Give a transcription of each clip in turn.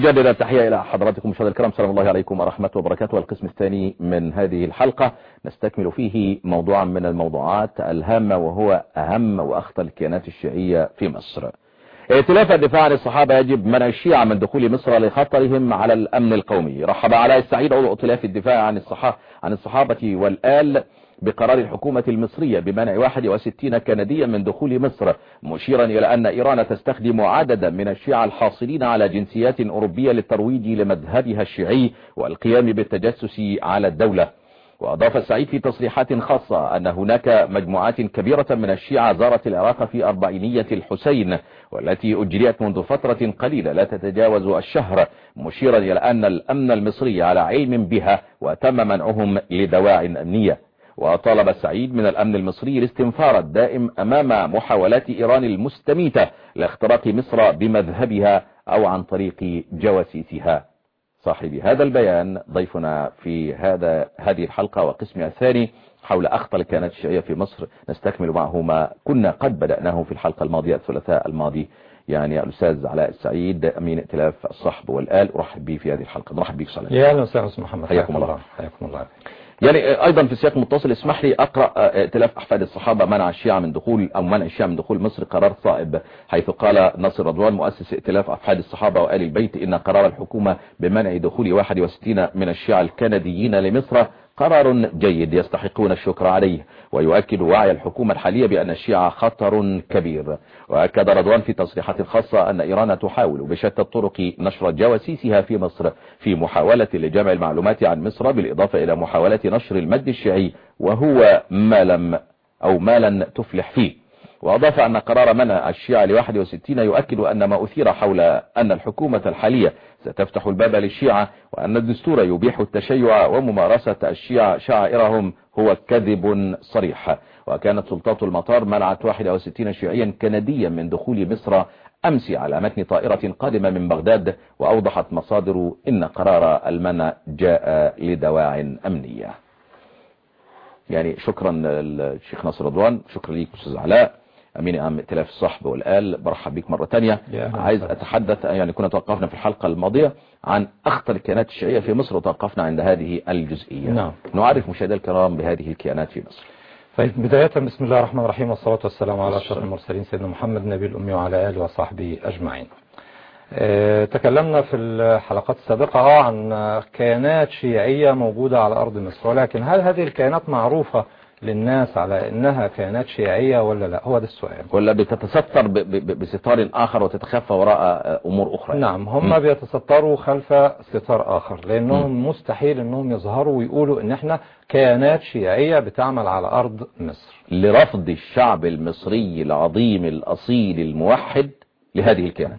أجدد التحية إلى حضراتكم مشاهدينا الكرام، سلام الله عليكم ورحمة وبركاته. القسم الثاني من هذه الحلقة نستكمل فيه موضوعا من الموضوعات الهامة، وهو أهم وأخطر الكيانات الشيعية في مصر. ائتلاف الدفاع عن الصحابة يجب منع الشيعة من دخول مصر لخطرهم على الأمن القومي. رحب علاء السعيد عضو ائتلاف الدفاع عن الصحابة والآل بقرار الحكومة المصرية بمنع 61 كنديا من دخول مصر، مشيرا إلى أن إيران تستخدم عددا من الشيعة الحاصلين على جنسيات أوروبية للترويج لمذهبها الشيعي والقيام بالتجسس على الدولة. وأضاف السعيد في تصريحات خاصة أن هناك مجموعات كبيرة من الشيعة زارت العراق في أربعينية الحسين، والتي أجريت منذ فترة قليلة لا تتجاوز الشهر، مشيرا إلى أن الأمن المصري على علم بها وتم منعهم لدواعٍ أمنية. وطالب السعيد من الأمن المصري الاستنفار الدائم أمام محاولات إيران المستميتة لاختراق مصر بمذهبها أو عن طريق جواسيسها. صاحب هذا البيان ضيفنا في هذه الحلقة وقسمها الثاني حول أخطر الكيانات الشيعية في مصر. نستكمل معه ما كنا قد بدأناه في الحلقة الماضية الثلاثاء الماضي. يعني الأستاذ علاء السعيد أمين ائتلاف الصحب والآل، أرحب به في هذه الحلقة. مرحب بك صلى الله. يا أهلا وسهلا أستاذ محمد، حياكم الله. حياكم الله. يعني أيضا في سياق متصل اسمح لي أقرأ ائتلاف أحفاد الصحابة منع الشيعة من دخول مصر قرار صائب، حيث قال ناصر رضوان مؤسس ائتلاف أحفاد الصحابة وآل البيت إن قرار الحكومة بمنع دخول 61 من الشيعة الكنديين لمصر قرار جيد يستحقون الشكر عليه، ويؤكد وعي الحكومة الحالية بأن الشيعة خطر كبير. وأكد رضوان في تصريحات خاصة أن إيران تحاول بشتى الطرق نشر جواسيسها في مصر في محاولة لجمع المعلومات عن مصر، بالإضافة إلى محاولة نشر المد الشيعي وهو ما لن تفلح فيه. وأضاف أن قرار منع الشيعة 61 يؤكد أن ما أثير حول أن الحكومة الحالية ستفتح الباب للشيعة وأن الدستور يبيح التشيع وممارسة الشيعة شعائرهم هو كذب صريح. وكانت سلطات المطار منعت 61 شيعيا كنديا من دخول مصر أمس على متن طائرة قادمة من بغداد، وأوضحت مصادر إن قرار المنع جاء لدواعٍ أمنية. يعني شكرا للشيخ ناصر رضوان، شكرا ليك أستاذ علاء أمين عام ائتلاف الصحب والآل. برحب بك مرة تانية. عايز أتحدث، يعني كنا توقفنا في الحلقة الماضية عن أخطر الكيانات الشيعية في مصر وتوقفنا عند هذه الجزئية. نعم. نعرف مشاهدينا الكرام بهذه الكيانات في مصر. طيب، بداية بسم الله الرحمن الرحيم، والصلاة والسلام على أشرف المرسلين سيدنا محمد نبي الأمي وعلى آله وصحبه أجمعين. تكلمنا في الحلقات السابقة عن كيانات شيعية موجودة على أرض مصر، ولكن هل هذه الكيانات معروفة للناس على انها كيانات شيعية ولا لا؟ هو ده السؤال. ولا بتتستر بستار اخر وتتخفى وراء امور اخرى؟ نعم، هم بيتستروا خلف ستار اخر، لانهم مستحيل انهم يظهروا ويقولوا ان احنا كيانات شيعية بتعمل على ارض مصر، لرفض الشعب المصري العظيم الاصيل الموحد لهذه الكيانات،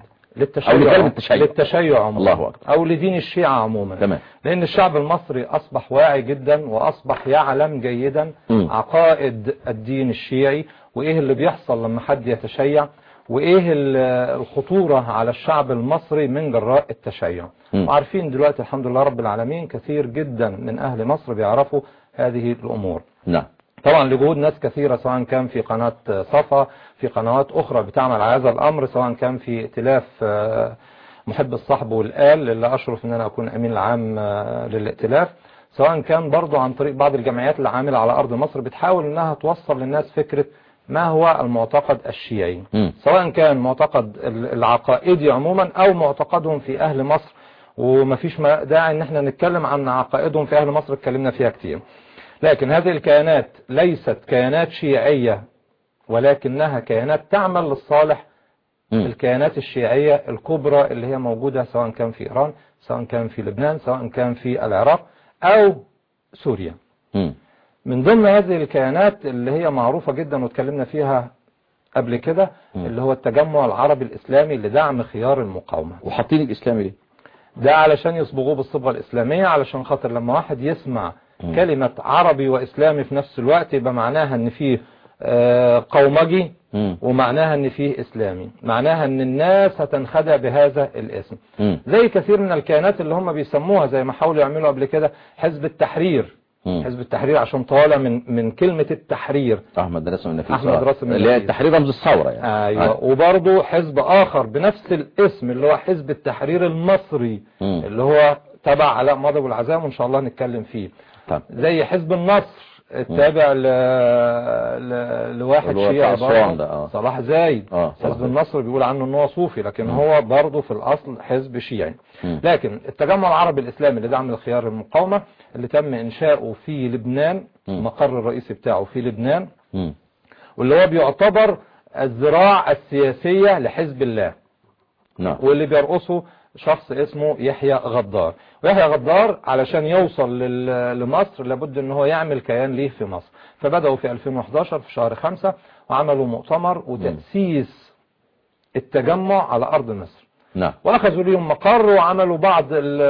للتشيع عموما، الله أكبر، او لدين الشيعة عموما. تمام. لان الشعب المصري اصبح واعي جدا، واصبح يعلم جيدا عقائد الدين الشيعي، وايه اللي بيحصل لما حد يتشيع، وايه الخطورة على الشعب المصري من جراء التشيع. وعارفين دلوقتي الحمد لله رب العالمين كثير جدا من اهل مصر بيعرفوا هذه الامور. نعم. طبعا لجهود ناس كثيرة، سواء كان في قناة صفا، في قنوات أخرى بتعمل على هذا الأمر، سواء كان في ائتلاف محب الصحب والآل اللي أشرف أن أنا أكون أمين العام للائتلاف، سواء كان برضو عن طريق بعض الجمعيات اللي عاملة على أرض مصر بتحاول أنها توصل للناس فكرة ما هو المعتقد الشيعي، سواء كان معتقد العقائدي عموما أو معتقدهم في أهل مصر. ومفيش داعي أن احنا نتكلم عن عقائدهم في أهل مصر، اتكلمنا فيها كتير. لكن هذه الكيانات ليست كيانات شيعية، ولكنها كيانات تعمل للصالح الكيانات الشيعية الكبرى اللي هي موجودة، سواء كان في إيران، سواء كان في لبنان، سواء كان في العراق أو سوريا. من ضمن هذه الكيانات اللي هي معروفة جدا واتكلمنا فيها قبل كده اللي هو التجمع العربي الإسلامي لدعم خيار المقاومة. وحاطين الإسلامي ليه؟ ده علشان يصبغوه بالصبغة الإسلامية، علشان خاطر لما واحد يسمع كلمة عربي وإسلامي في نفس الوقت يبقى معناها ان فيه قومجي، ومعناها ان فيه إسلامي، معناها ان الناس هتنخدع بهذا الاسم. زي كثير من الكيانات اللي هم بيسموها زي ما حاولوا يعملوا قبل كده حزب التحرير، حزب التحرير عشان طالع من كلمة التحرير. احمد راسم النفيس، احمد راسم اللي هي التحرير رمز الثورة يعني. ايوه. وبرضه حزب اخر بنفس الاسم اللي هو حزب التحرير المصري اللي هو تبع علاء ماضي والعزام، وان شاء الله نتكلم فيه. زي حزب النصر التابع لواحد شيعي برضه صلاح زايد. حزب النصر بيقول عنه ان هو صوفي، لكن هو برضه في الاصل حزب شيعي. لكن التجمع العربي الاسلامي اللي دعم الخيار المقاومة اللي تم انشاؤه في لبنان، المقر الرئيسي بتاعه في لبنان، واللي هو بيعتبر الذراع السياسية لحزب الله، واللي بيرقصه شخص اسمه يحيى غدار. ويحيى غدار علشان يوصل لمصر لابد ان هو يعمل كيان ليه في مصر، فبدأوا في 2011 في شهر 5 وعملوا مؤتمر وتأسيس التجمع على أرض مصر. واخذوا ليهم مقر وعملوا بعض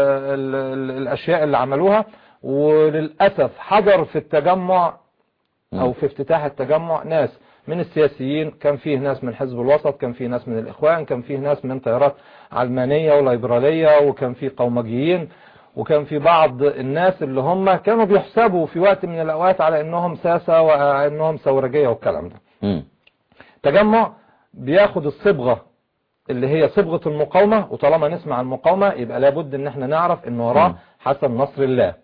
الاشياء اللي عملوها. وللأسف حضر في التجمع او في افتتاح التجمع ناس من السياسيين، كان فيه ناس من حزب الوسط، كان فيه ناس من الإخوان، كان فيه ناس من تيارات علمانية وليبرالية، وكان فيه قومجيين، وكان فيه بعض الناس اللي هم كانوا بيحسبوا في وقت من الأوقات على أنهم ساسة وأنهم ثورجية والكلام ده. تجمع بياخد الصبغة اللي هي صبغة المقاومة، وطالما نسمع المقاومة يبقى لابد ان احنا نعرف ان وراه حسن نصر الله،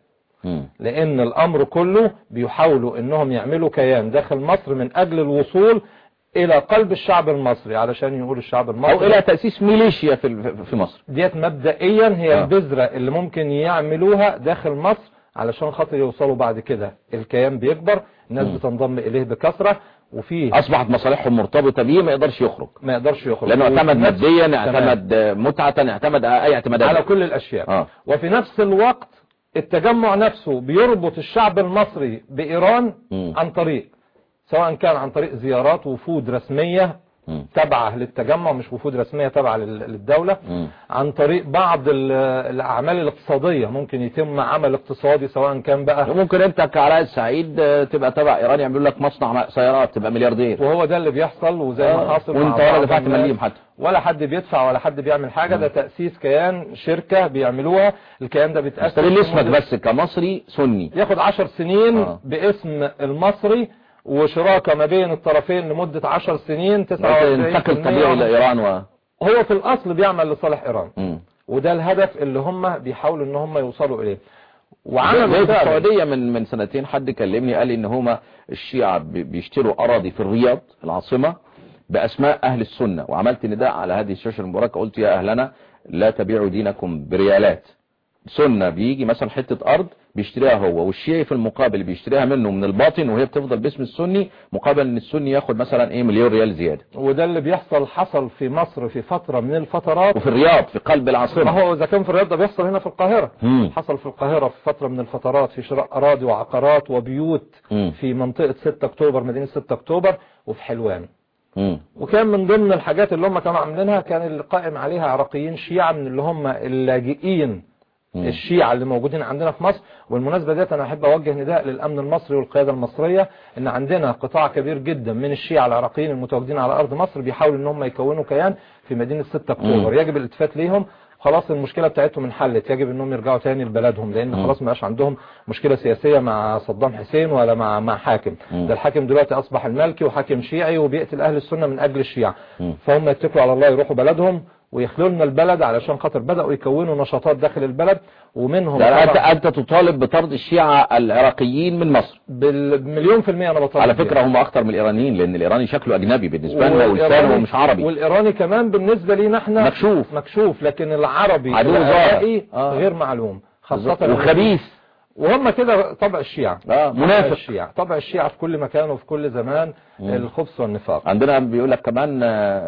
لان الامر كله بيحاولوا انهم يعملوا كيان داخل مصر من اجل الوصول الى قلب الشعب المصري، علشان يقول الشعب المصري، او الى تأسيس ميليشيا في مصر. ديت مبدئيا هي البذرة اللي ممكن يعملوها داخل مصر علشان خاطر يوصلوا بعد كده. الكيان بيكبر، الناس بتنضم اليه بكثرة، وفيه اصبحت مصالحهم مرتبطة بيه، ما يقدرش يخرج لانه اعتمد ماديا، اعتمد متعة، اعتمد اي اعتمادات على كل الاشياء. وفي نفس الوقت التجمع نفسه بيربط الشعب المصري بإيران عن طريق، سواء كان عن طريق زيارات وفود رسمية تابعة للتجمع، مش وفود رسمية تابعة للدولة، عن طريق بعض الأعمال الاقتصادية. ممكن يتم عمل اقتصادي سواء كان بقى، ممكن انت كعلاء السعيد تبقى تبع إيران يعملوا لك مصنع سيارات تبقى ملياردير، وهو ده اللي بيحصل. وزي ما حاصل وانت ولا دفعت مليم حتى، ولا حد بيدفع ولا حد بيعمل حاجة. ده تأسيس كيان، شركة بيعملوها. الكيان ده بيتأسس اسمك بس كمصري سني، ياخد 10 سنين باسم المصري، وشراكة ما بين الطرفين لمدة 10 سنين. 49% انتقل طبيعي إلى إيران، هو في الأصل بيعمل لصالح إيران. وده الهدف اللي هم بيحاولوا ان هم يوصلوا إليه. وعملوا في السعودية من سنتين حد كلمني قال ان هما الشيعة بيشتروا أراضي في الرياض العاصمة بأسماء أهل السنة، وعملت نداء على هذه الشاشة المباركة، قلت يا أهلنا لا تبيعوا دينكم بريالات. سنة بيجي مثلا حتة أرض بيشتريها هو، والشيعي في المقابل بيشتريها منه من الباطن، وهي بتفضل باسم السني، مقابل ان السني ياخد مثلا مليون ريال زيادة. وده اللي حصل في مصر في فترة من الفترات، وفي الرياض في قلب العاصمة. ما هو اذا كان في الرياض ده بيحصل هنا في القاهرة. حصل في القاهرة في فترة من الفترات في شراء أراضي وعقارات وبيوت في منطقة 6 أكتوبر، مدينة 6 أكتوبر، وفي حلوان. وكان من ضمن الحاجات اللي هم كانوا عاملينها كان اللي قائم عليها عراقيين شيعة من اللي هم اللاجئين الشيعة اللي موجودين عندنا في مصر. والمناسبة ديت انا احب اوجه نداء للامن المصري والقيادة المصرية، ان عندنا قطاع كبير جدا من الشيعة العراقيين المتواجدين على ارض مصر بيحاولوا ان هم يكونوا كيان في مدينة 6 اكتوبر. يجب الالتفات ليهم. خلاص المشكلة بتاعتهم انحلت، يجب انهم يرجعوا تاني لبلدهم، لان خلاص ما بقاش عندهم مشكلة سياسية مع صدام حسين ولا مع حاكم. ده الحاكم دلوقتي اصبح المالكي وحاكم شيعي وبيقتل اهل السنة من اجل الشيعة. فهم يتكلوا على الله يروحوا بلدهم ويخلوا لنا البلد، علشان خاطر بدأوا يكونوا نشاطات داخل البلد. ومنهم أنت تطالب بطرد الشيعة العراقيين من مصر ب1000000%. انا بطالب على فكرة هم اكتر من الايرانيين، لان الايراني شكله اجنبي بالنسبة لنا ولسانه مش عربي، والايراني كمان بالنسبة لينا احنا مكشوف، لكن العربي العراقي غير معلوم خاصة وخبيث. وهم كده طبع الشيعة، منافق. طبع الشيعة في كل مكان وفي كل زمان، الخبث والنفاق. عندنا بيقول لك كمان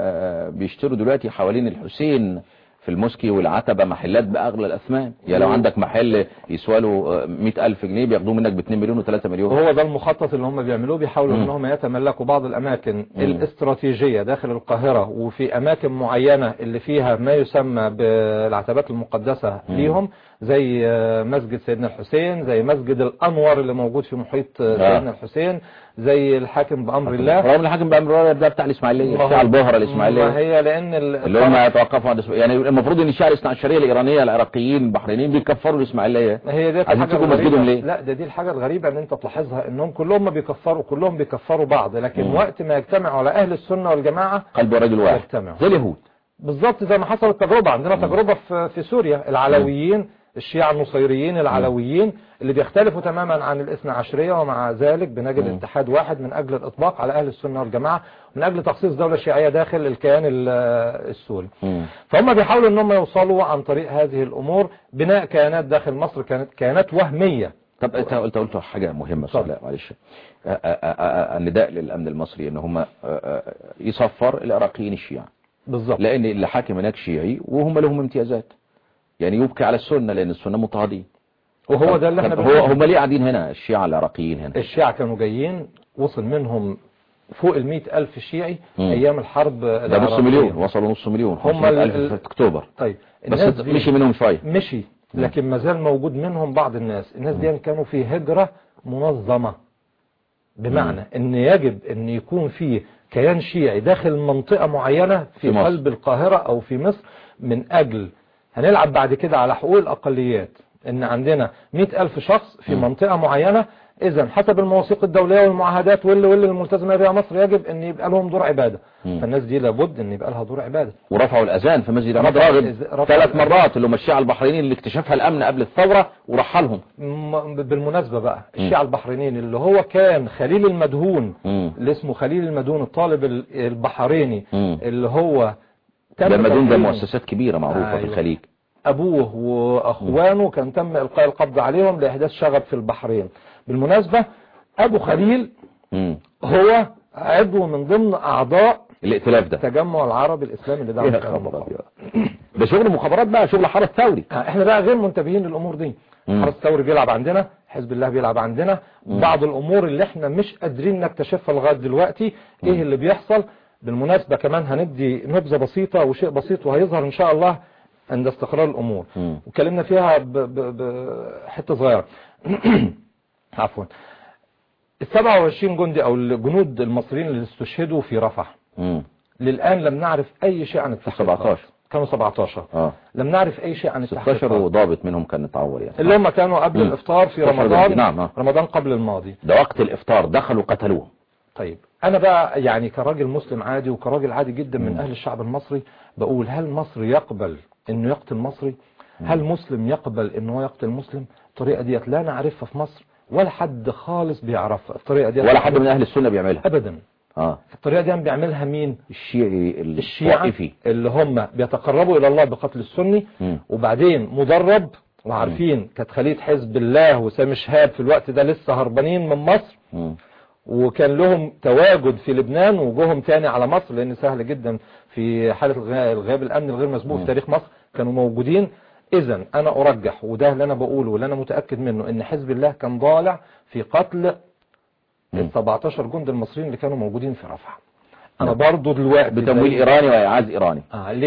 بيشتروا دلوقتي حوالين الحسين في المسكي والعتبة محلات بأغلى الأثمان. يعني لو عندك محل يسوى له 100,000 جنيه بياخدوه منك ب2 مليون و3 مليون. هو ده المخطط اللي هم بيعملوه، بيحاولوا انهم يتملكوا بعض الأماكن الاستراتيجية داخل القاهرة، وفي أماكن معينة اللي فيها ما يسمى بالعتبات المقدسة ليهم، زي مسجد سيدنا الحسين، زي مسجد الأنور اللي موجود في محيط سيدنا الحسين، زي الحاكم بأمر الله. رغم الحاكم بأمر الله ده بتاع الإسماعيلية، بتاع البهرة الإسماعيلية. ما هي لأن اللي هم يتوقفوا عند يعني المفروض ان الشيعة الاثنا عشرية الايرانية العراقيين البحرينيين بيكفروا الاسماعيلية. هي دي عايزين الحاجة تسيبوا مسجدهم الغريبة. ليه؟ لا دي الحاجة الغريبة ان انت تلاحظها انهم كلهم بيكفروا بعض، لكن وقت ما يجتمعوا على اهل السنة والجماعة قلب رجل واحد يجتمعوا زي اليهود بالظبط، زي ما حصلت تجربة عندنا تجربة في سوريا. العلويين الشيعة النصيريين العلويين اللي بيختلفوا تماما عن الاثنى عشرية، ومع ذلك بنجد اتحاد واحد من اجل الاطباق على اهل السنة والجماعة، من اجل تخصيص دولة شيعية داخل الكيان السوري. فهم بيحاولوا انهم يوصلوا عن طريق هذه الامور بناء كيانات داخل مصر، كيانات وهمية. طب انت قلت حاجة مهمة لا معلش، النداء للامن المصري ان هم يصفر العراقيين الشيعة بالظبط، لان اللي حاكم هناك شيعي وهم لهم امتيازات، يعني يبكي على السنة لان السنة مضطهدين. وهو ده اللي احنا هم ليه قاعدين هنا الشيعة العراقيين هنا؟ الشيعة كانوا جايين، وصل منهم فوق 100,000 شيعي ايام الحرب ده نص مليون، وصلوا نص مليون، هم 500,000 في اكتوبر. طيب بس مشي منهم شوية، مشي، لكن ما زال موجود منهم بعض الناس دي كانوا في هجرة منظمة، بمعنى ان يجب ان يكون في كيان شيعي داخل منطقة معينة في قلب القاهرة او في مصر، من اجل هنلعب بعد كده على حقوق الاقليات، ان عندنا 100,000 شخص في منطقة معينة، اذا حسب المواثيق الدولية والمعاهدات واللي الملتزمة بها مصر يجب ان يبقى لهم دور عبادة. فالناس دي لابد ان يبقى لها دور عبادة. ورفعوا الاذان في مسجد احمد راغب 3 مرات، اللي هم الشيعة البحرينيين اللي اكتشفها الامن قبل الثورة ورحلهم. بالمناسبة بقى الشيعة البحرينيين اللي هو كان خليل المدهون، اللي اسمه خليل المدهون الطالب البحريني، اللي هو المدهون ده مؤسسات كبيرة معروفة في الخليج، ابوه واخوانه كان تم القاء القبض عليهم لاحداث شغب في البحرين. بالمناسبة ابو خليل هو عضو من ضمن اعضاء الائتلاف ده، التجمع العربي الاسلامي اللي دعم ده شغل مخابرات بقى، شغل حرس ثوري. احنا بقى غير منتبهين للامور دي. حرس ثوري بيلعب عندنا، حزب الله بيلعب عندنا، بعض الامور اللي احنا مش قادرين نكتشفها لغايه دلوقتي ايه اللي بيحصل. بالمناسبة كمان هندي نبذة بسيطة وشيء بسيط وهيظهر ان شاء الله عند استقرار الامور، وكلمنا فيها بحتة صغيرة. عفوا، ال27 جندي او الجنود المصريين اللي استشهدوا في رفح، للآن لم نعرف اي شيء عن التحقيقات. 17 كانوا 17 لم نعرف اي شيء عن التحقيقات. 16 وضابط منهم كان اتعور يعني، اللي هم كانوا قبل الافطار في رمضان. نعم. رمضان قبل الماضي، ده وقت الافطار دخلوا قتلوه. طيب انا بقى يعني كراجل مسلم عادي وكراجل عادي جدا من اهل الشعب المصري بقول، هل مصر يقبل انه يقتل مصري؟ هل مسلم يقبل انه يقتل مسلم؟ الطريقة ديت لا نعرفها في مصر، ولا حد خالص بيعرفها الطريقة ديت، ولا حد من اهل السنة بيعملها ابدا. الطريقة دي بيعملها مين؟ الشيعة اللي هم بيتقربوا الى الله بقتل السني، وبعدين مدرب وعارفين كانت خلية حزب الله وسامي شهاب في الوقت ده لسه هربانين من مصر، وكان لهم تواجد في لبنان وجوهم تاني على مصر، لان سهل جدا في حالة الغياب الامني الغير مسبوق في تاريخ مصر كانوا موجودين. اذا انا ارجح، وده اللي انا بقوله واللي انا متأكد منه، ان حزب الله كان ضالع في قتل ال17 جند المصريين اللي كانوا موجودين في رفح. انا برضو دلوقتي بتمويل ايراني واعاز ايراني.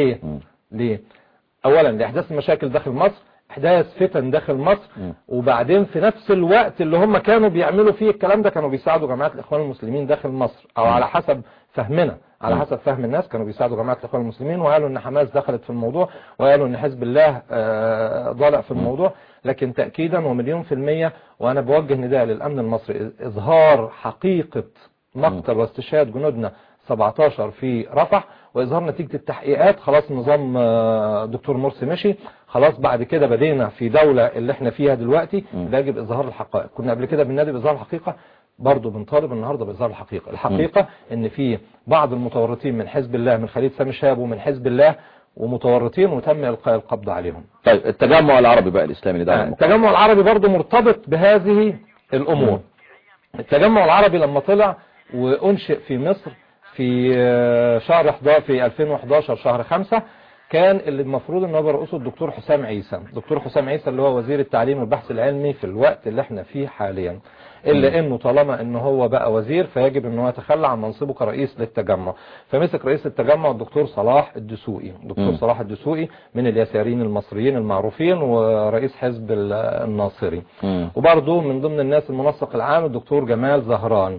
ليه؟ اولا لاحداث المشاكل داخل مصر، احداث فتن داخل مصر، وبعدين في نفس الوقت اللي هم كانوا بيعملوا فيه الكلام ده كانوا بيساعدوا جماعة الاخوان المسلمين داخل مصر، او على حسب فهمنا، على حسب فهم الناس كانوا بيساعدوا جماعة الاخوان المسلمين، وقالوا ان حماس دخلت في الموضوع، وقالوا ان حزب الله ضالع في الموضوع. لكن تأكيدا ومليون في المية، وانا بوجه نداء للامن المصري، اظهار حقيقة مقتل واستشهاد جنودنا 17 في رفح، واظهار نتيجة التحقيقات. خلاص نظام دكتور مرسي مشي، خلاص بعد كده بدينا في دولة اللي احنا فيها دلوقتي، يجب اظهار الحقائق. كنا قبل كده بننادي باظهار الحقيقة، برضو بنطالب النهاردة باظهار الحقيقة. الحقيقة ان في بعض المتورطين من حزب الله، من خليل سامي شهاب ومن حزب الله، ومتورطين وتم القاء القبض عليهم. طيب التجمع العربي بقى الاسلامي اللي ده التجمع العربي برضو مرتبط بهذه الامور. التجمع العربي لما طلع وانشئ في مصر في شهر 11 في 2011 شهر 5، كان اللي المفروض ان هو برئيسه الدكتور حسام عيسى. دكتور حسام عيسى اللي هو وزير التعليم والبحث العلمي في الوقت اللي احنا فيه حاليا، الا انه طالما انه هو بقى وزير فيجب انه يتخلى عن منصبه كرئيس للتجمع. فمسك رئيس التجمع الدكتور صلاح الدسوقي. الدكتور صلاح الدسوقي من اليساريين المصريين المعروفين، ورئيس حزب الناصري. وبرضه من ضمن الناس المنسق العام الدكتور جمال زهران.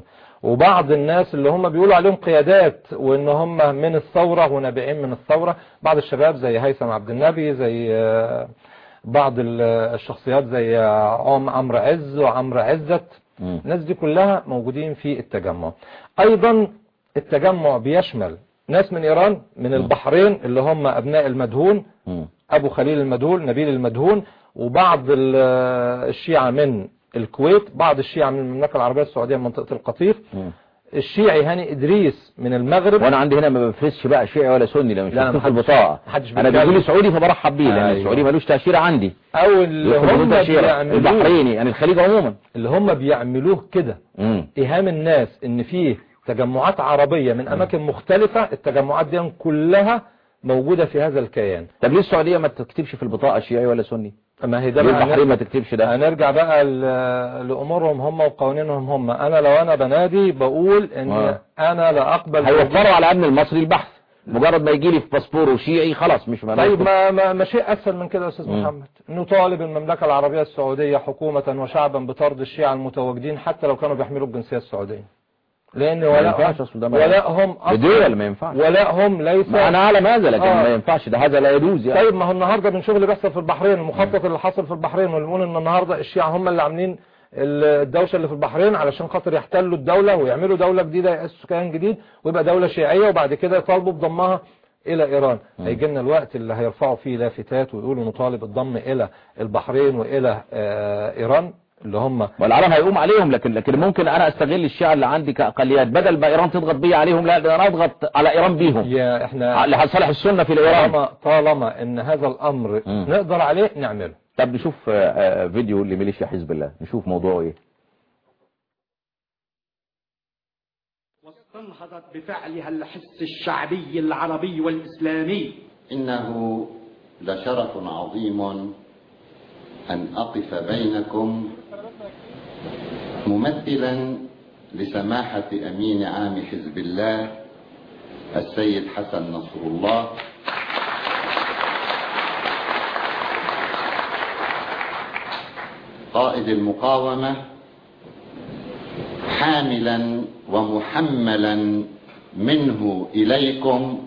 وبعض الناس اللي هم بيقولوا عليهم قيادات وان هم من الثورة ونابعين من الثورة، بعض الشباب زي هيثم عبد النبي، زي بعض الشخصيات زي عمرو عز وعمرو عزت، الناس دي كلها موجودين في التجمع. ايضا التجمع بيشمل ناس من ايران، من البحرين اللي هم ابناء المدهون، ابو خليل المدهون، نبيل المدهون، وبعض الشيعة من الكويت، بعض الشيعة من المملكة العربية السعودية من منطقة القطيف، الشيعي هاني إدريس من المغرب. وانا عندي هنا ما بفرزش بقى شيعي ولا سني، لا مش مكتوب في البطاقه، انا بيجي لي سعودي فبرحب بيه، لان السعودي ملوش تاشيره عندي، او اللي هم بيعملوه البحريني يعني الخليج عموما، اللي هم بيعملوه كده ايهام الناس ان فيه تجمعات عربية من اماكن مختلفة. التجمعات دي كلها موجودة في هذا الكيان. طب ليه السعودية ما تكتبش في البطاقة شيعي ولا سني؟ ما هي ده ليه البحرين ما تكتبش ده؟ هنرجع بقى لأمورهم هم وقوانينهم هم. انا لو انا بنادي بقول ان انا لا اقبل، هيوفروا على ابن المصري البحث، مجرد ما يجي لي في باسبوره شيعي خلاص مش معناه. طيب ما شيء اسهل من كده يا استاذ محمد، نطالب المملكة العربية السعودية حكومة وشعبا بطرد الشيعة المتواجدين حتى لو كانوا بيحملوا الجنسية السعودية، لان ولائهم بدول ما ينفعش، ولائهم ليس، انا اعلم هذا لكن ما ينفعش، ده هذا لا يجوز يعني. طيب ما هو النهارده من شغل بيحصل في البحرين، المخطط اللي حصل في البحرين، ونقول ان النهارده الشيعة هم اللي عاملين الدوشه اللي في البحرين علشان خاطر يحتلوا الدوله ويعملوا دوله جديده، يأسسوا كيان جديد ويبقى دوله شيعيه، وبعد كده يطالبوا بضمها الى ايران. هيجي لنا الوقت اللي هيرفعوا فيه لافتات ويقولوا نطالب الضم الى البحرين والى ايران اللي هم، والعالم هيقوم عليهم. لكن ممكن انا استغل الشيعة اللي عندي كاقليات، بدل ما ايران تضغط بي عليهم، لا ده انا اضغط على ايران بيهم، يا احنا لصالح السنة في ايران. طالما ان هذا الامر نقدر عليه نعمله. طب نشوف فيديو لميليشيا حزب الله، نشوف موضوعه ايه. واستنهضت بفعلها الحس الشعبي العربي والإسلامي. إنه لشرف عظيم أن أقف بينكم ممثلا لسماحة أمين عام حزب الله السيد حسن نصر الله، قائد المقاومة، حاملا ومحملا منه إليكم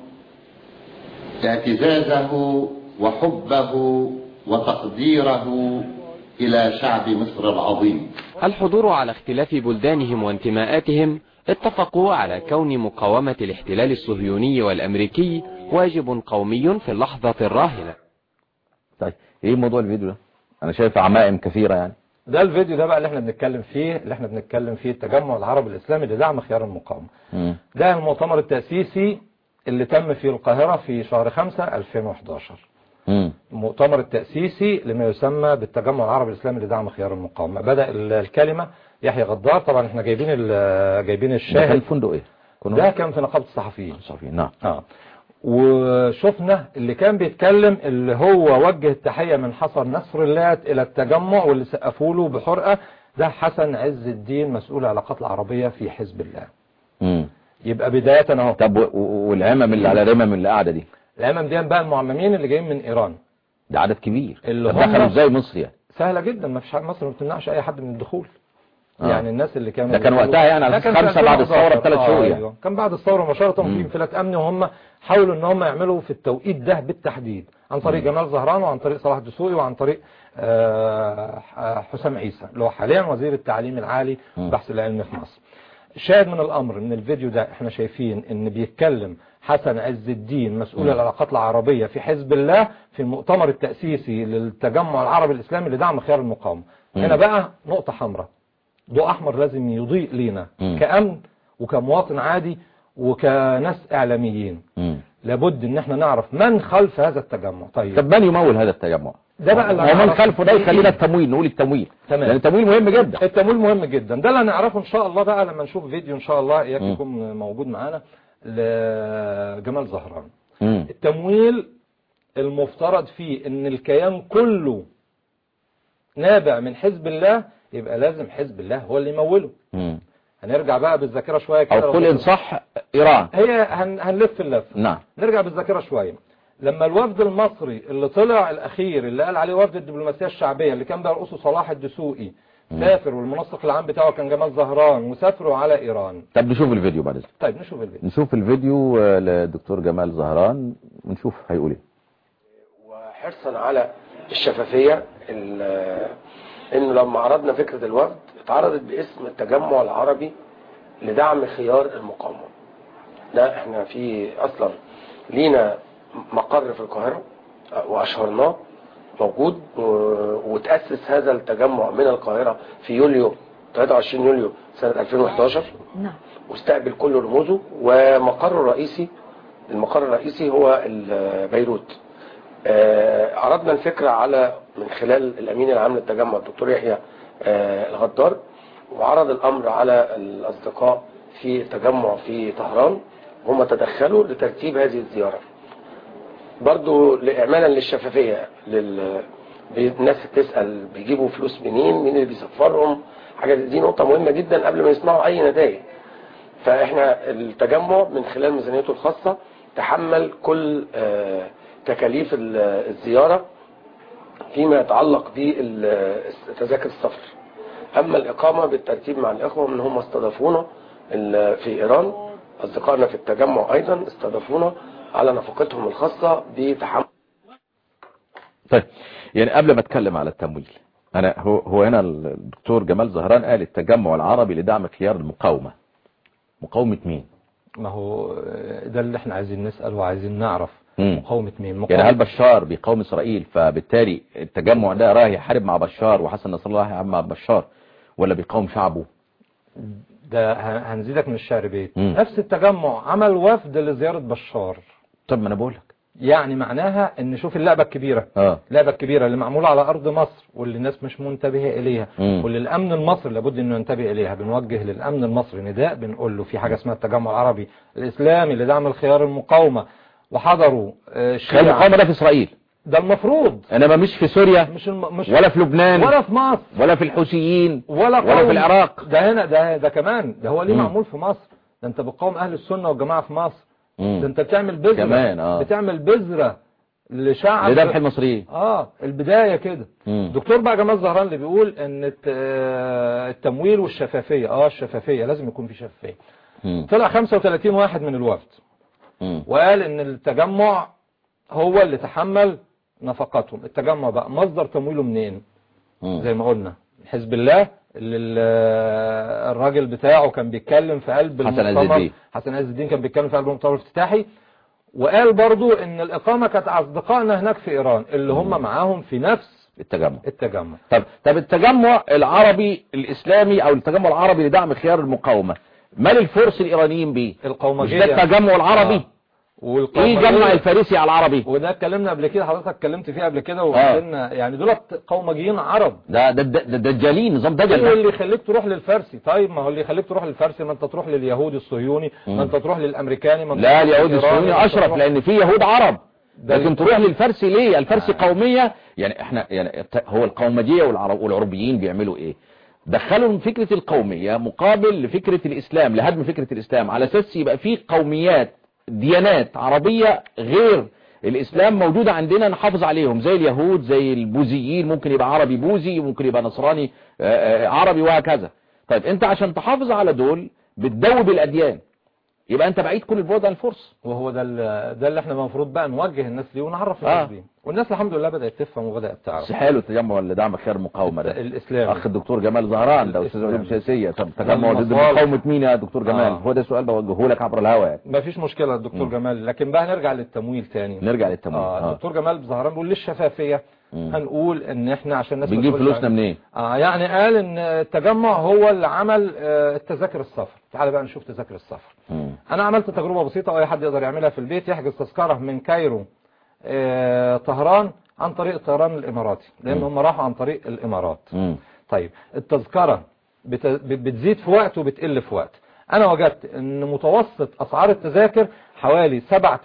اعتزازه وحبه وتقديره إلى شعب مصر العظيم. الحضور على اختلاف بلدانهم وانتماءاتهم اتفقوا على كون مقاومة الاحتلال الصهيوني والأمريكي واجب قومي في اللحظة الراهنة. طيب ايه موضوع الفيديو ده؟ انا شايف عمائم كثيرة يعني. ده الفيديو ده بقى اللي احنا بنتكلم فيه التجمع العربي الإسلامي لدعم خيار المقاومة. ده المؤتمر التأسيسي اللي تم في القاهرة في شهر 5/2011. المؤتمر التأسيسي لما يسمى بالتجمع العربي الإسلامي لدعم خيار المقاومة. بدأ الكلمة يحيى غدار، طبعا احنا جايبين الشاهد. ده كان فندق ايه؟ ده كان في نقابة الصحفيين. نعم. وشفنا اللي كان بيتكلم اللي هو وجه التحية من حسن نصر الله إلى التجمع واللي سقفوا له بحرقة، ده حسن عز الدين مسؤول العلاقات العربية في حزب الله. يبقى بداية اهو. طب والعمم اللي على رمم اللي قاعدة دي؟ العمم دي بقى المعممين اللي جايين من ايران، ده عدد كبير. اللي هم دخلوا ازاي مصر يعني؟ سهلة جدا، ما فيش مصر ما بتمنعش اي حد من الدخول. يعني الناس اللي كانوا ده كان وقتها يعني على 5 بعد الثورة ب3 شهور يعني. كان بعد الثورة مباشرة في انفلات امني، وهم حاولوا ان هم يعملوا في التوقيت ده بالتحديد عن طريق جمال زهران وعن طريق صلاح دسوقي وعن طريق حسام عيسى اللي هو حاليا وزير التعليم العالي والبحث العلمي في مصر. الشاهد من الامر من الفيديو ده احنا شايفين ان بيتكلم حسن عز الدين مسؤول العلاقات العربية في حزب الله في المؤتمر التأسيسي للتجمع العربي الإسلامي لدعم خيار المقاومة. هنا بقى نقطة حمراء، ضوء أحمر لازم يضيء لينا كأمن وكمواطن عادي وكناس إعلاميين. لابد ان احنا نعرف من خلف هذا التجمع. طب من يمول هذا التجمع؟ ده بقى اللي ومن خلفه ده يخلينا التمويل، نقول التمويل. تمام. لان التمويل مهم جدا. التمويل مهم جدا، ده اللي هنعرفه ان شاء الله بقى لما نشوف فيديو ان شاء الله يكون موجود معانا لجمال زهران. التمويل المفترض فيه ان الكيان كله نابع من حزب الله، يبقى لازم حزب الله هو اللي يموله. هنرجع بقى بالذاكرة شوية كده، او كل ان صح ايران، هي هنلف اللف. نعم. نرجع بالذاكرة شوية. لما الوفد المصري اللي طلع الاخير اللي قال عليه وفد الدبلوماسية الشعبية اللي كان بيرقصه صلاح الدسوقي سافر والمنسق العام بتاعه كان جمال زهران، وسافروا على ايران. طب نشوف الفيديو بعد اذنك. طيب نشوف الفيديو. نشوف الفيديو للدكتور جمال زهران ونشوف هيقول ايه. وحرصا على الشفافية، انه لما عرضنا فكرة الوفد اتعرضت باسم التجمع العربي لدعم خيار المقاومة. ده احنا في اصلا لينا مقر في القاهرة واشهرناه موجود، وتأسس هذا التجمع من القاهرة في يوليو 23 يوليو سنة 2011. نعم. واستقبل كل رموزه، ومقر المقر الرئيسي هو بيروت. عرضنا الفكرة على من خلال الأمين العام للتجمع الدكتور يحيى الغدار، وعرض الأمر على الأصدقاء في التجمع في طهران، هم تدخلوا لترتيب هذه الزيارة. برضو إعمالا للشفافية، الناس تسأل بيجيبوا فلوس منين، مين اللي بيسفرهم، حاجة دي نقطة مهمة جدا قبل ما يسمعوا أي نتائج. فإحنا التجمع من خلال ميزانيته الخاصة تحمل كل تكاليف الزيارة فيما يتعلق بتذاكر السفر. أما الإقامة بالترتيب مع الإخوة من هم استضافونا في إيران، أصدقائنا في التجمع أيضا استضافونا على نفقتهم الخاصة بتحمل. طيب يعني قبل ما اتكلم على التمويل، انا هو هنا الدكتور جمال زهران قال التجمع العربي لدعم خيار المقاومة. مقاومة مين؟ ما هو ده اللي احنا عايزين نسأل وعايزين نعرف. مقاومة مين؟ يعني هل بشار بيقاوم اسرائيل فبالتالي التجمع ده رايح يحارب مع بشار وحسن نصر الله يحارب مع بشار، ولا بيقاوم شعبه؟ ده هنزيدك من الشعر بيت. نفس التجمع عمل وفد لزيارة بشار. طب ما انا بقولك يعني معناها ان شوف اللعبة الكبيرة. اللعبة الكبيرة اللي معمولة على ارض مصر واللي الناس مش منتبهة اليها، واللي الامن المصري لابد انه ينتبه اليها. بنوجه للامن المصري نداء، بنقول له في حاجة اسمها التجمع العربي الاسلامي لدعم الخيار المقاومة، وحضروا خيار المقاومة ده في اسرائيل، ده المفروض، انما مش في سوريا، مش ولا في لبنان، ولا في مصر، ولا في الحوثيين، ولا في العراق. ده هنا ده كمان ده هو ليه معمول في مصر. ده انت بتقاوم اهل السنة والجماعة في مصر. ده انت بتعمل بذرة كمان. بتعمل بذرة لشعب لذبح المصريين. البداية كده. دكتور بقى جمال زهران اللي بيقول ان التمويل والشفافية، الشفافية لازم يكون في شفافية. طلع 35 واحد من الوفد وقال ان التجمع هو اللي تحمل نفقاتهم. التجمع بقى مصدر تمويله منين؟ زي ما قلنا حزب الله اللي الراجل بتاعه كان بيتكلم في قلب المؤتمر، حسن عز الدين كان بيتكلم في قلب المؤتمر الافتتاحي، وقال برضو ان الاقامة كانت اصدقائنا هناك في ايران اللي هم معاهم في نفس التجمع. طب التجمع العربي الاسلامي او التجمع العربي لدعم خيار المقاومة، مال الفرس الايرانيين بيه؟ القومجية. مش ده التجمع العربي؟ ايه جمع الفارسي على العربي؟ وده اتكلمنا قبل كده، حضرتك اتكلمت فيه قبل كده وقلنا يعني دول قومجيين عرب. ده دجالين، نظام دجل. ايه اللي يخليك تروح للفارسي؟ طيب ما هو اللي يخليك تروح للفارسي ما انت تروح لليهودي الصهيوني، ما انت تروح للامريكاني، ما انت لا اليهودي الصهيوني اشرف لان في يهود عرب، لكن تروح للفارسي ليه؟ الفارسي قومية. يعني احنا يعني هو القومجية والعربيين بيعملوا ايه؟ دخلوا فكرة القومية مقابل لفكرة الاسلام، لهدم فكرة الاسلام، على اساس يبقى في قوميات ديانات عربية غير الإسلام موجودة عندنا نحافظ عليهم، زي اليهود، زي البوذيين، ممكن يبقى عربي بوذي، ممكن يبقى نصراني عربي وهكذا. طيب انت عشان تحافظ على دول بتدوب الأديان، يبقى انت بعيد كل البعد عن الفرس. وهو ده اللي احنا المفروض بقى نوجه الناس ليه ونعرف الناس ليه، والناس الحمد لله بدأت تفهم وبدأت تعرف. حلو التجمع اللي دعم خيار المقاومة ده الاسلام. اخ الدكتور جمال زهران ده استاذ علوم سياسية. طب تجمع ضد مقاومة مين يا دكتور جمال؟ هو ده السؤال بوجهه لك عبر الهواء يعني. مفيش مشكلة الدكتور جمال، لكن بقى نرجع للتمويل تاني. الدكتور جمال زهران بيقول للشفافية هنقول ان احنا عشان الناس بنجيب فلوسنا منين؟ يعني قال ان التجمع هو اللي عمل التذاكر السفر. تعال بقى نشوف تذاكر السفر. انا عملت تجربة بسيطة واي حد يقدر يعملها في البيت، يحجز تذكرة من كايرو طهران عن طريق الطيران الاماراتي، لان هم راحوا عن طريق الامارات. طيب التذكرة بتزيد في وقت وبتقل في وقت. انا وجدت ان متوسط اسعار التذاكر حوالي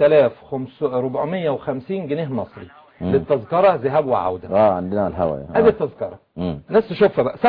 7450 جنيه مصري للتذكرة ذهاب وعودة. عندنا الهواء ادي التذكرة. الناس تشوفها بقى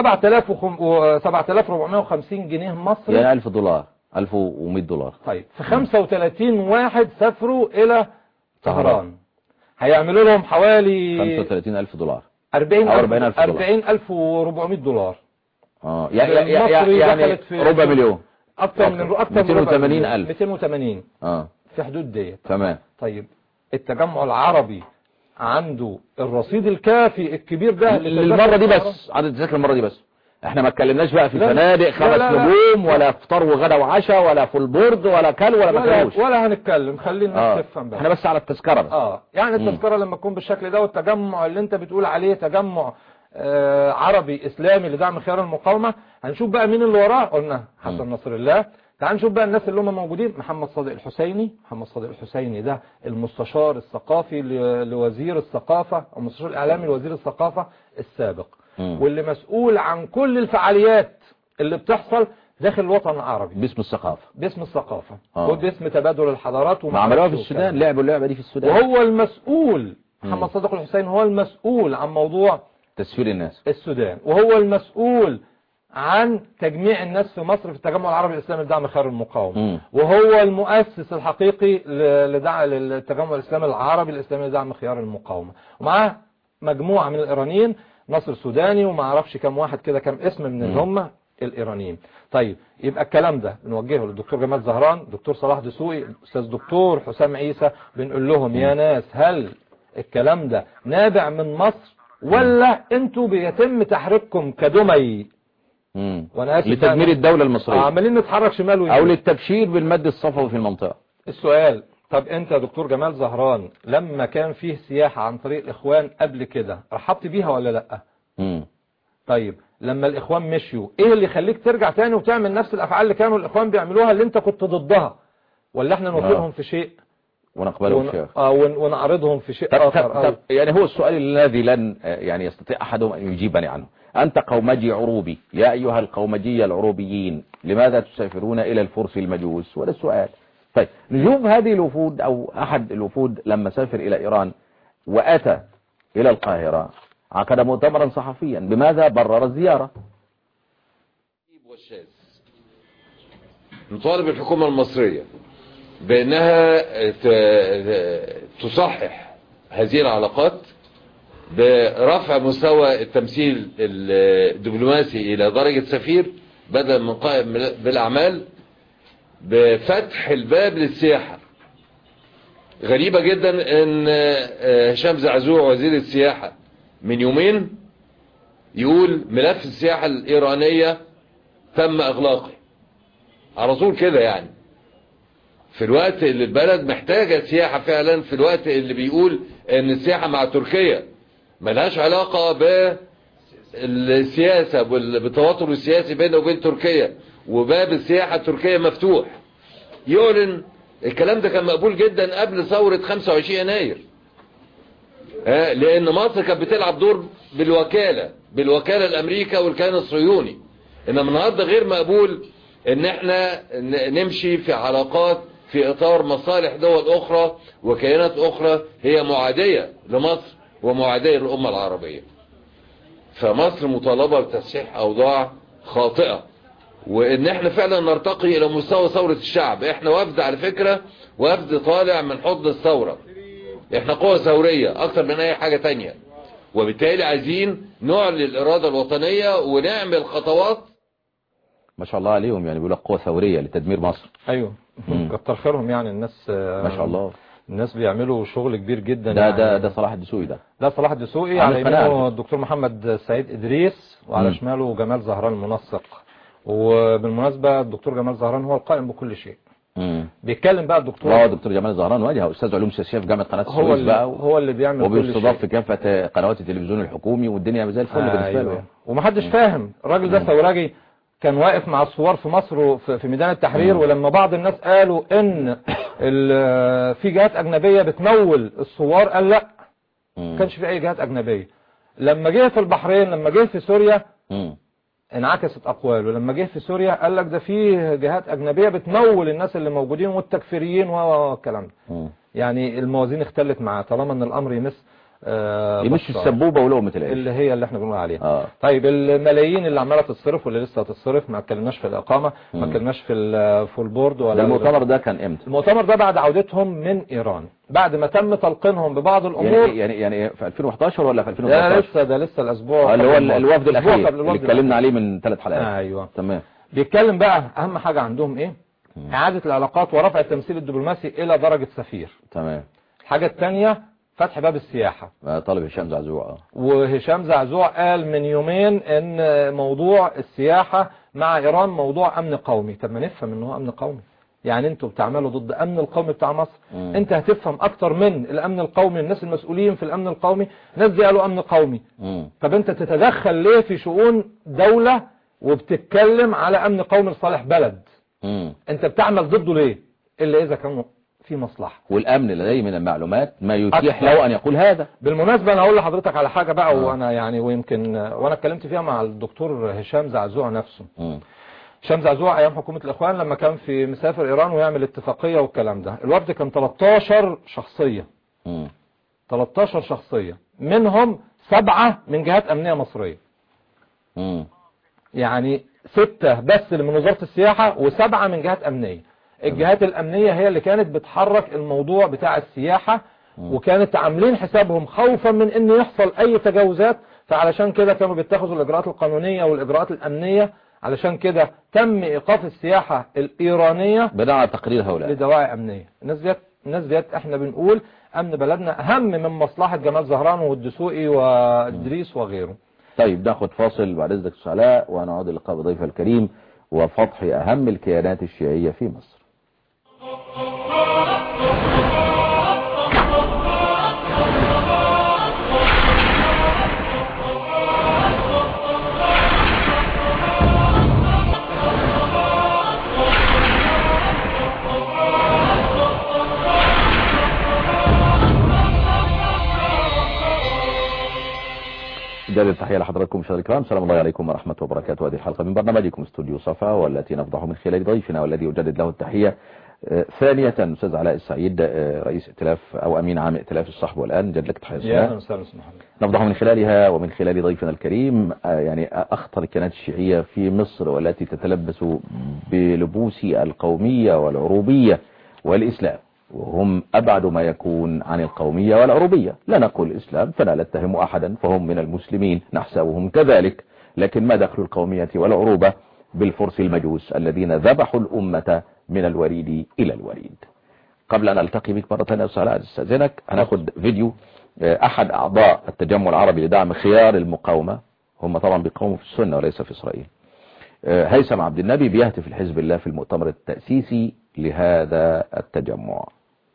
7450 جنيه مصري، يعني $1000 $1100. طيب في 35 واحد سافروا الى طهران هيعملوا لهم حوالي $35,000 $40,400. يعني ربع مليون، اكتر من 280,000 280 في حدود ديت. تمام. طيب التجمع العربي عنده الرصيد الكافي الكبير ده للمرة دي بس، عدد التذاكر المرة دي بس، احنا ما اتكلمناش بقى في فنادق 5 نجوم ولا فطار وغدا وعشاء ولا فول بورد ولا كل ولا ما كلوش ولا هنتكلم، خلينا تفهم بقى. احنا بس على التذكرة بس. يعني التذكرة لما تكون بالشكل ده، والتجمع اللي انت بتقول عليه تجمع عربي اسلامي لدعم خيار المقاومة، هنشوف بقى مين اللي وراه. قلنا حسن نصر الله. تعال نشوف بقى الناس اللي هم موجودين. محمد صادق الحسيني ده المستشار الثقافي لوزير الثقافة، او المستشار الاعلامي لوزير الثقافة السابق، واللي مسؤول عن كل الفعاليات اللي بتحصل داخل الوطن العربي باسم الثقافة وباسم تبادل الحضارات. ما عملوها في السودان، لعبوا اللعبة دي في السودان. وهو المسؤول محمد صادق الحسيني هو المسؤول عن موضوع تسفير الناس السودان، وهو المسؤول عن تجميع الناس في مصر في التجمع العربي الإسلامي لدعم خيار المقاومة، وهو المؤسس الحقيقي للتجمع الإسلامي العربي الإسلامي لدعم خيار المقاومة، ومعاه مجموعة من الإيرانيين، نصر سوداني وما اعرفش كم واحد كده، كم اسم من اللي هم الإيرانيين. طيب يبقى الكلام ده بنوجهه للدكتور جمال زهران، دكتور صلاح دسوقي، الأستاذ دكتور حسام عيسى، بنقول لهم يا ناس، هل الكلام ده نابع من مصر ولا انتوا بيتم تحريككم كدمي وانا اسف لتدمير الدولة المصرية، عمالين نتحرك شمال ويمين، او للتبشير بالمد الصفوي في المنطقة؟ السؤال، طب انت يا دكتور جمال زهران لما كان فيه سياحة عن طريق الاخوان قبل كده رحبت بيها ولا لا؟ طيب لما الاخوان مشيوا، ايه اللي يخليك ترجع تاني وتعمل نفس الافعال اللي كانوا الاخوان بيعملوها اللي انت كنت ضدها؟ ولا احنا نوافقهم في شيء ونقبلهم في ونعرضهم في شيء آخر؟ يعني هو السؤال الذي لن يعني يستطيع أحدهم أن يجيبني عنه. أنت قومجي عروبي، يا أيها القومجي العروبيين لماذا تسافرون إلى الفرس المجوس؟ وده السؤال. طيب نشوف هذه الوفود أو أحد الوفود لما سافر إلى إيران وأتى إلى القاهرة عقد مؤتمرا صحفيا، بماذا برر الزيارة؟ نطالب الحكومة المصرية بأنها تصحح هذه العلاقات برفع مستوى التمثيل الدبلوماسي إلى درجة سفير بدل من قائم بالأعمال، بفتح الباب للسياحة. غريبة جدا أن هشام زعزوع وزير السياحة من يومين يقول ملف السياحة الإيرانية تم إغلاقه على طول كده، يعني في الوقت اللي البلد محتاجة سياحة فعلا، في الوقت اللي بيقول ان السياحة مع تركيا ملهاش علاقة بالسياسة بالتوتر السياسي بينه وبين تركيا، وباب السياحة التركية مفتوح. يعلن الكلام ده كان مقبول جدا قبل ثورة 25 يناير، لان مصر كانت بتلعب دور بالوكالة الامريكا والكيان الصهيوني، انما النهارده غير مقبول ان احنا نمشي في علاقات في اطار مصالح دول اخرى وكيانات اخرى هي معادية لمصر ومعادية للامة العربية. فمصر مطالبة بتصحيح اوضاع خاطئة، وان احنا فعلا نرتقي الى مستوى ثورة الشعب. احنا وفد على فكرة، وفد طالع من حضن الثورة، احنا قوة ثورية اكتر من اي حاجة تانية، وبالتالي عايزين نعلن الارادة الوطنية ونعمل خطوات. ما شاء الله عليهم، يعني بيقولوا قوة ثورية لتدمير مصر. ايوه كتر خيرهم يعني الناس، ما شاء الله الناس بيعملوا شغل كبير جدا. ده صلاح الدسوقي، ده صلاح الدسوقي، على يمينه الدكتور محمد سعيد إدريس، وعلى شماله جمال زهران المنسق. وبالمناسبة الدكتور جمال زهران هو القائم بكل شيء. بيتكلم بقى دكتور جمال زهران واجهه استاذ علوم سياسيه في جامعه قناه السويس بقى، هو اللي بيعمل كل شيء، وبيستضاف في كافه قنوات التلفزيون الحكومي، والدنيا زي الفل بالنسبه له. ومحدش فاهم الراجل ده ثوراجي، كان واقف مع الثوار في مصر في ميدان التحرير، ولما بعض الناس قالوا ان في جهات اجنبيه بتمول الثوار قال لا، ما كانش في اي جهات اجنبيه. لما جه في البحرين، لما جه في سوريا انعكست اقواله. لما جه في سوريا قال لك ده في جهات اجنبيه بتمول الناس اللي موجودين والتكفيريين والكلام ده. يعني الموازين اختلت معاه طالما ان الامر يمس مش السبوبة ولقمة العيش اللي هي اللي احنا بنقول عليها. طيب الملايين اللي عماله تتصرف واللي لسه هتتصرف، ما اتكلمناش في الاقامه، ما اتكلمناش في الفول بورد ولا المؤتمر ده كان امتى؟ المؤتمر ده بعد عودتهم من ايران، بعد ما تم تلقينهم ببعض الامور. يعني في 2011 ولا في 2013؟ ده لسه الاسبوع اللي هو الوفد الاخير اللي اتكلمنا عليه من 3 حلقات. ايوه تمام. بيتكلم بقى اهم حاجه عندهم ايه؟ اعاده العلاقات ورفع التمثيل الدبلوماسي الى درجه سفير. تمام. الحاجه الثانيه فتح باب السياحه. طالب هشام زعزوع. وهشام زعزوع قال من يومين ان موضوع السياحه مع ايران موضوع امن قومي. طب ما نفهم ان هو امن قومي، يعني انتوا بتعملوا ضد امن القومي بتاع مصر. انت هتفهم اكتر من الامن القومي، الناس المسؤولين في الامن القومي الناس دي قالوا امن قومي. طب انت تتدخل ليه في شؤون دولة وبتتكلم على امن قومي لصالح بلد؟ انت بتعمل ضده ليه الا اذا كان في مصلحة؟ والامن لديه من المعلومات ما يتيح له ان يقول هذا. بالمناسبة انا هقول لحضرتك على حاجة بقى، وانا يعني ويمكن وانا اتكلمت فيها مع الدكتور هشام زعزوع نفسه. هشام زعزوع ايام حكومة الاخوان لما كان في مسافر ايران ويعمل اتفاقية والكلام ده، الوفد كان 13 شخصية. 13 شخصية منهم 7 من جهات امنية مصرية. يعني 6 بس اللي من وزارة السياحة و7 من جهات امنية. الجهات الامنية هي اللي كانت بتحرك الموضوع بتاع السياحة، وكانت عاملين حسابهم خوفا من ان يحصل اي تجاوزات، فعلشان كده كانوا بيتخذوا الاجراءات القانونية والاجراءات الامنية. علشان كده تم ايقاف السياحة الايرانية بناء على تقرير هؤلاء لدواعي امنية. الناس ديت احنا بنقول امن بلدنا اهم من مصلحة جمال زهران والدسوقي وادريس وغيره. طيب ناخد فاصل بعد اذنك علاء، ونعود اللقاء بضيف الكريم وفتح اهم الكيانات الشيعية في مصر. جاد التحية لحضراتكم مشاهدينا الكرام، السلام الله عليكم ورحمة وبركاته. هذه الحلقة من برنامجكم استوديو صفا، والتي نفضح من خلال ضيفنا والذي أجدد له التحية ثانية أستاذ علاء السعيد، رئيس ائتلاف أو أمين عام ائتلاف الصحب والآن. جد لك تحية. نفضح من خلالها ومن خلال ضيفنا الكريم يعني أخطر الكيانات الشيعية في مصر، والتي تتلبس بلبوس القومية والعروبية والإسلام، وهم أبعد ما يكون عن القومية والعروبية. لا نقول الإسلام فلا نتهم أحدا، فهم من المسلمين نحسبهم كذلك، لكن ما دخل القومية والعروبة بالفرس المجوس الذين ذبحوا الأمة من الوريد إلى الوريد. قبل أن ألتقي بك مرة ثانية أستاذنك هناخد فيديو أحد أعضاء التجمع العربي لدعم خيار المقاومة، هم طبعا بيقاوموا في السنة وليس في إسرائيل. هيثم عبد النبي بيهتف الحزب الله في المؤتمر التأسيسي لهذا التجمع.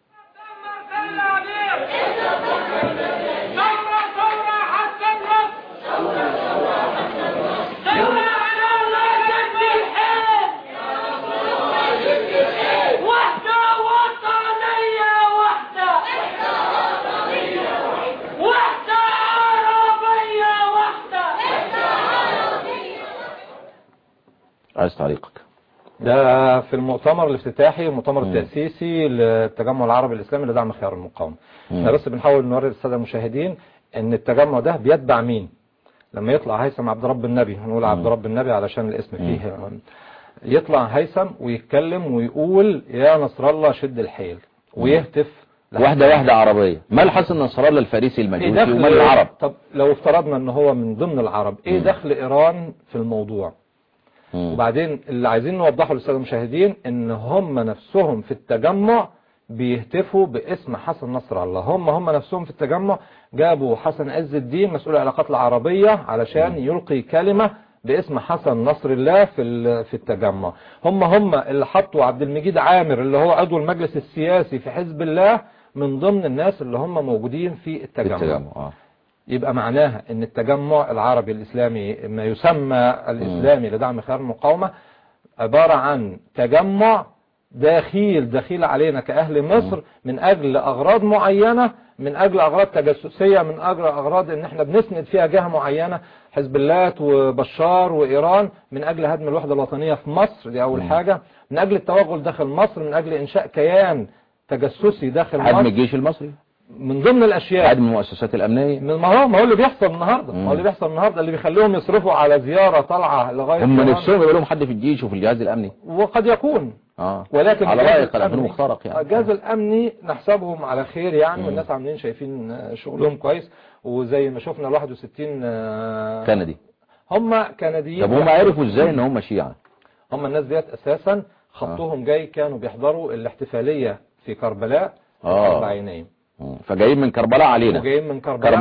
عايز تعليقك؟ ده في المؤتمر الافتتاحي المؤتمر التأسيسي للتجمع العربي الإسلامي لدعم خيار المقاومة. احنا بس بنحاول نوري السادة المشاهدين ان التجمع ده بيتبع مين. لما يطلع هيثم عبد رب النبي، هنقول عبد رب النبي علشان الاسم فيه، يطلع هيثم ويتكلم ويقول يا نصر الله شد الحيل ويهتف واحدة عربية. ما الحسن نصر الله الفارسي المجوسي وما العرب؟ طب لو افترضنا ان هو من ضمن العرب، ايه دخل ايران في الموضوع؟ وبعدين اللي عايزين نوضحه للسادة المشاهدين ان هم نفسهم في التجمع بيهتفوا باسم حسن نصر الله. هم نفسهم في التجمع جابوا حسن عز الدين مسؤول العلاقات العربية علشان يلقي كلمة باسم حسن نصر الله في التجمع. هم اللي حطوا عبد المجيد عامر اللي هو عضو المجلس السياسي في حزب الله من ضمن الناس اللي هم موجودين في التجمع. يبقى معناها ان التجمع العربي الإسلامي ما يسمى الإسلامي لدعم خيار المقاومة عبارة عن تجمع دخيل علينا كأهل مصر من أجل أغراض معينة، من أجل أغراض تجسسية، من أجل أغراض ان احنا بنسند فيها جهة معينة، حزب الله وبشار وإيران، من أجل هدم الوحدة الوطنية في مصر. دي أول حاجة. من أجل التوغل داخل مصر، من أجل إنشاء كيان تجسسي داخل مصر، هدم الجيش المصري، من ضمن الاشياء عدم المؤسسات الامنيه. ما هو اللي بيحصل النهارده، ما هو اللي بيحصل النهارده اللي بيخليهم يصرفوا على زياره طالعه لغايه هم نفسهم يقول لهم حد في الجيش وفي الجهاز الامني، وقد يكون ولكن على رايك الامن مخترق يعني. الجهاز الامني نحسبهم على خير يعني، والناس عاملين شايفين شغلهم كويس، وزي ما شفنا ال 61 كندي هم كنديين. طب هم عرفوا ازاي ان هم شيعة؟ هم الناس ديت اساسا خطهم جاي، كانوا بيحضروا الاحتفالية في كربلاء الأربعينيين، فجايين من كربلاء علينا، وجايين من كربلاء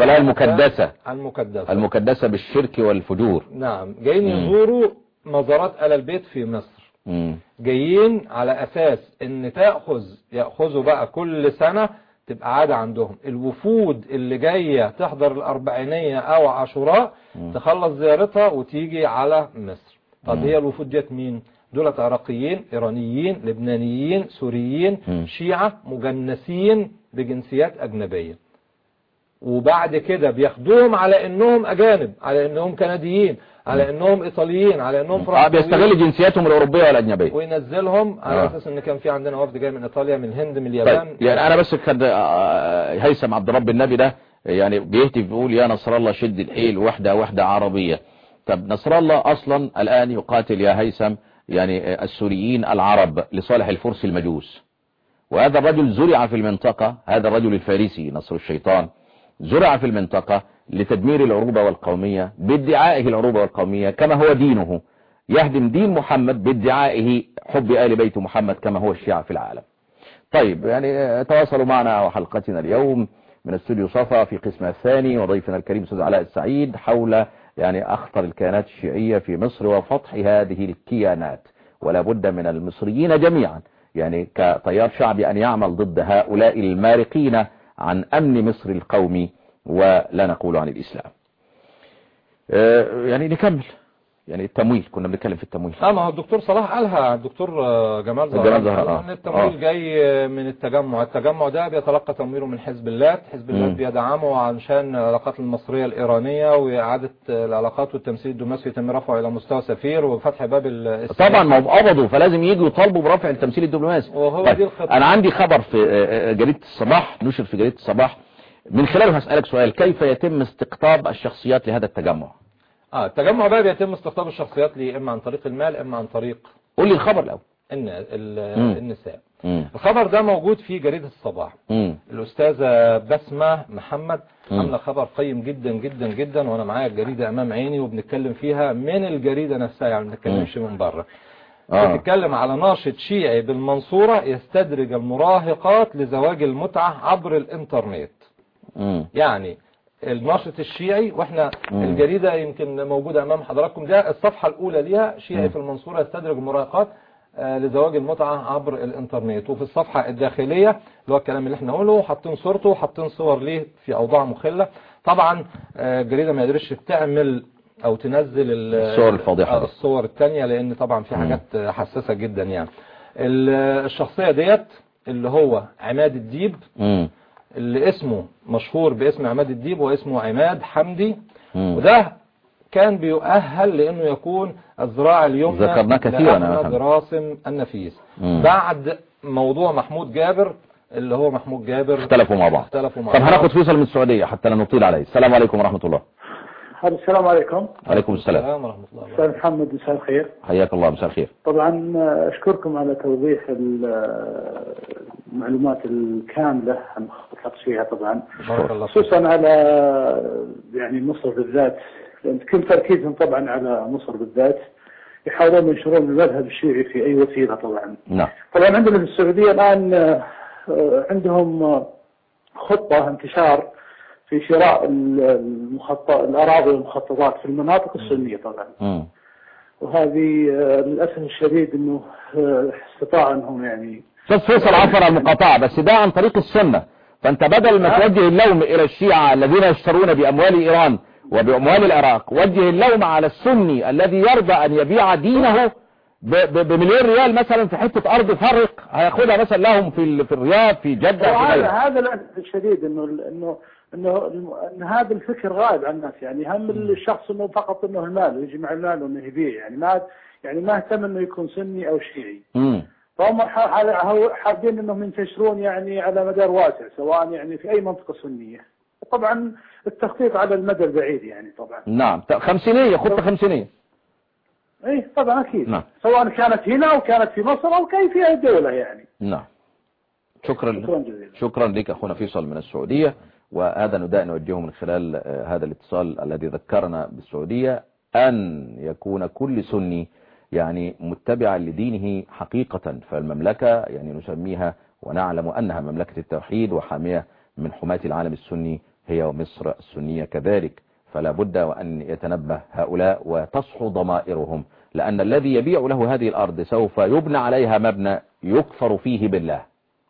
المكدسة بالشرك والفجور. نعم، جايين يزوروا مزارات آل البيت في مصر. جايين على اساس ان يأخذوا بقى كل سنة تبقى عادة عندهم الوفود اللي جاية تحضر الأربعينية او عاشوراء تخلص زيارتها وتيجي على مصر. طب هي الوفود ديت مين؟ دولة عراقيين، ايرانيين، لبنانيين، سوريين، شيعة مجنسين بجنسيات اجنبية، وبعد كده بياخدوهم على انهم اجانب، على انهم كنديين، على انهم ايطاليين، على انهم فرنسيين، بيستغل جنسياتهم الاوروبيه والاجنبيه، وينزلهم على اساس ان كان في عندنا وفد جاي من ايطاليا، من الهند، من اليابان. طيب يعني انا بس كان هيثم عبد رب النبي ده يعني بيهتف بيقول يا نصر الله شد الحيل، وحده عربيه. طب نصر الله اصلا الان يقاتل يا هيثم يعني السوريين العرب لصالح الفرس المجوس، وهذا الرجل زرع في المنطقة، هذا الرجل الفارسي نصر الشيطان زرع في المنطقة لتدمير العروبة والقومية بادعائه العروبة والقومية كما هو دينه، يهدم دين محمد بادعائه حب آل بيت محمد كما هو الشيعة في العالم. طيب يعني تواصلوا معنا وحلقتنا اليوم من استوديو صفا في قسمها الثاني، وضيفنا الكريم أستاذ علاء السعيد حول يعني أخطر الكيانات الشيعية في مصر وفتح هذه الكيانات، ولا بد من المصريين جميعا يعني كتيار شعبي أن يعمل ضد هؤلاء المارقين عن أمن مصر القومي ولا نقول عن الإسلام. يعني نكمل يعني التمويل، كنا بنتكلم في التمويل. ما هو الدكتور صلاح قالها، الدكتور جمال زهران ان التمويل جاي من التجمع ده بيتلقى تمويله من حزب الله بيدعمه عشان العلاقات المصرية الإيرانية وإعادة العلاقات والتمثيل الدبلوماسي يتم رفعه إلى مستوى سفير وفتح باب السياسة. طبعا ما قبضوا فلازم يجوا يطالبوا برفع التمثيل الدبلوماسي. وهو طيب دي الخطة. أنا عندي خبر في جريدة الصباح، نشر في جريدة الصباح، من خلاله هسألك سؤال: كيف يتم استقطاب الشخصيات لهذا التجمع؟ التجمع بقى بيتم استقطاب الشخصيات لي اما عن طريق المال اما عن طريق، قول لي الخبر الاول. النساء. الخبر ده موجود في جريدة الصباح. الأستاذة بسمة محمد عامله خبر قيم جدا جدا جدا، وانا معايا الجريدة امام عيني وبنتكلم فيها من الجريدة نفسها، يعني ما بنتكلمش من بره. بتتكلم على ناشط شيعي بالمنصورة يستدرج المراهقات لزواج المتعة عبر الانترنت. يعني الناشط الشيعي، واحنا الجريدة يمكن موجودة امام حضراتكم، ده الصفحة الاولى ليها، شيعي في المنصورة يستدرج المراهقات لزواج المتعة عبر الانترنت. وفي الصفحة الداخلية اللي هو الكلام اللي احنا قوله، حاطين صورته وحاطين صور ليه في اوضاع مخلة. طبعا الجريدة ما يقدرش تعمل او تنزل الصور الفاضحة، الصور التانية، لان طبعا في حاجات حساسة جدا. يعني الشخصية ديت اللي هو عماد الديب، اللي اسمه مشهور باسم عماد الديب واسمه عماد حمدي، وده كان بيؤهل لانه يكون الذراع اليمنى ذكرناه كثيرا لأحمد راسم النفيس. بعد موضوع محمود جابر اللي هو محمود جابر اختلفوا مع بعض. طب هناخد فيصل من السعودية حتى لا نطيل عليه. السلام عليكم ورحمة الله. السلام عليكم. عليكم السلام ورحمة الله. أستاذ محمد مساء الخير. حياك الله. مساء الخير. طبعا أشكركم على توضيح المعلومات الكاملة عن خط فيها، طبعا خصوصا على يعني مصر بالذات، لأن كل تركيزهم طبعا على مصر بالذات، يحاولون ينشرون المذهب الشيعي في أي وسيلة. طبعا طبعا عندنا في السعودية الآن عندهم خطة انتشار في شراء الأراضي والمخططات في المناطق السنية طبعا. وهذه للأسف الشديد أنه استطاع أنهم يعني فيصل عفوا على المقاطعة، بس ده عن طريق السنة. فأنت بدل ما توجه اللوم إلى الشيعة الذين يشترون بأموال إيران وبأموال العراق، وجه اللوم على السني الذي يرضى أن يبيع دينه بمليون ريال مثلا في حتة أرض فرق هياخدها مثلا لهم في الرياض في جدة. هذا للأسف الشديد إن هذا الفكر غائب عن الناس. يعني هم الشخص إنه فقط إنه المال، يجمع المال وإنه يبيع، يعني ما اهتم إنه يكون سني أو شيعي. فهم حابين انهم ينتشرون يعني على مدار واسع، سواء يعني في اي منطقة سنية. طبعا التخطيط على المدى البعيد يعني طبعا. نعم، خمسينية، خطة خمسينية. اي طبعا اكيد. نعم. سواء كانت هنا او كانت في مصر او في اي دولة يعني. نعم. شكرا لك اخونا فيصل من السعودية. وهذا نداء نوجهه من خلال هذا الاتصال الذي ذكرنا بالسعودية، أن يكون كل سني يعني متبعا لدينه حقيقة. فالمملكة يعني نسميها ونعلم أنها مملكة التوحيد وحامية من حماة العالم السني هي ومصر السنية كذلك. فلا بد وأن يتنبه هؤلاء وتصحو ضمائرهم، لأن الذي يبيع له هذه الأرض سوف يبنى عليها مبنى يكفر فيه بالله.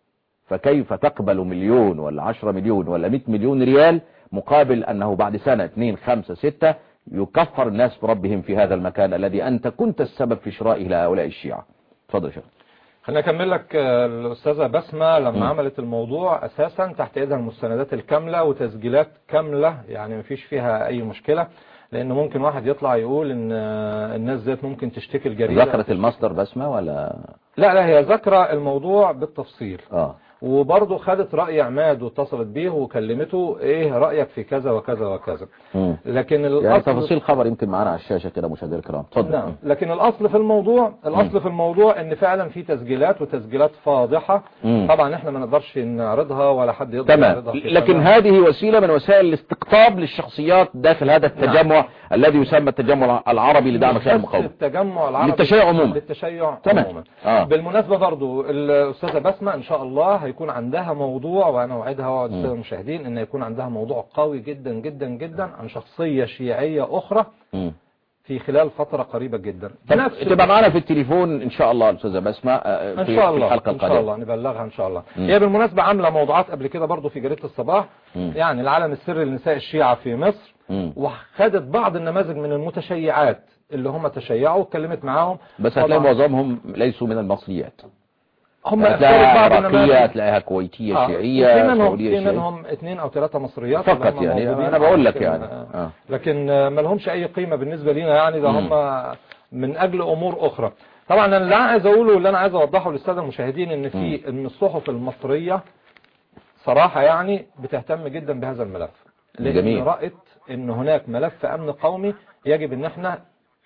فكيف تقبل 1,000,000 ولا 10 مليون ولا 100 مليون ريال مقابل أنه بعد سنة 2 5 6 يكفر الناس بربهم في هذا المكان الذي أنت كنت السبب في شرائه لهؤلاء الشيعة؟ تفضل شيخ. خلينا أكمل لك. الأستاذة بسمة لما عملت الموضوع أساسا تحت إيدها المستندات الكاملة وتسجيلات كاملة، يعني مفيش فيها أي مشكلة. لأنه ممكن واحد يطلع يقول إن الناس ذات ممكن تشتكي الجريدة. ذكرت المصدر بسمة ولا لا هي ذكر الموضوع بالتفصيل. وبرضه خدت رأي عماد واتصلت بيه وكلمته ايه رأيك في كذا وكذا وكذا. لكن يعني تفاصيل خبر يمكن معنا على الشاشة كده مشاهدينا الكرام. اتفضل. نعم. لكن الأصل في الموضوع ان فعلا في تسجيلات وتسجيلات فاضحة. طبعا احنا ما نقدرش نعرضها ولا حد يقدر يعرضها. لكن هذه وسيلة من وسائل الاستقطاب للشخصيات داخل هذا التجمع الذي يسمى التجمع العربي لدعم خير المقاومة. التجمع العربي للتشيع عموما. عموما. بالمناسبة برضو الأستاذة بسمة ان شاء الله هيكون عندها موضوع، وانا اوعدها واوعد الساده المشاهدين ان يكون عندها موضوع قوي جدا جدا جدا عن شخصية شيعية اخرى في خلال فترة قريبة جدا. تبقى معنا في التليفون ان شاء الله الاستاذة بسمة ان شاء الله، الحلقة القادمة ان شاء الله نبلغها ان شاء الله. هي بالمناسبة عاملة موضوعات قبل كده برضو في جريدة الصباح، يعني العالم السري لنساء الشيعة في مصر، وخدت بعض النماذج من المتشيعات اللي هم تشيعوا واتكلمت معاهم. بس هتلاقي معظمهم ليسوا من المصريات، هم هتلاقيها عراقية، هتلاقيها كويتية شيعية، في منهم 2 أو 3 مصريات فقط يعني. انا بقول لك يعني لكن ما لهمش اي قيمة بالنسبة لنا يعني. ده هم من اجل امور اخرى. طبعا انا اللي عايز اقوله واللي انا عايز اوضحه للساده المشاهدين ان الصحف المصرية صراحة يعني بتهتم جدا بهذا الملف، لان رأت ان هناك ملف امن قومي يجب ان احنا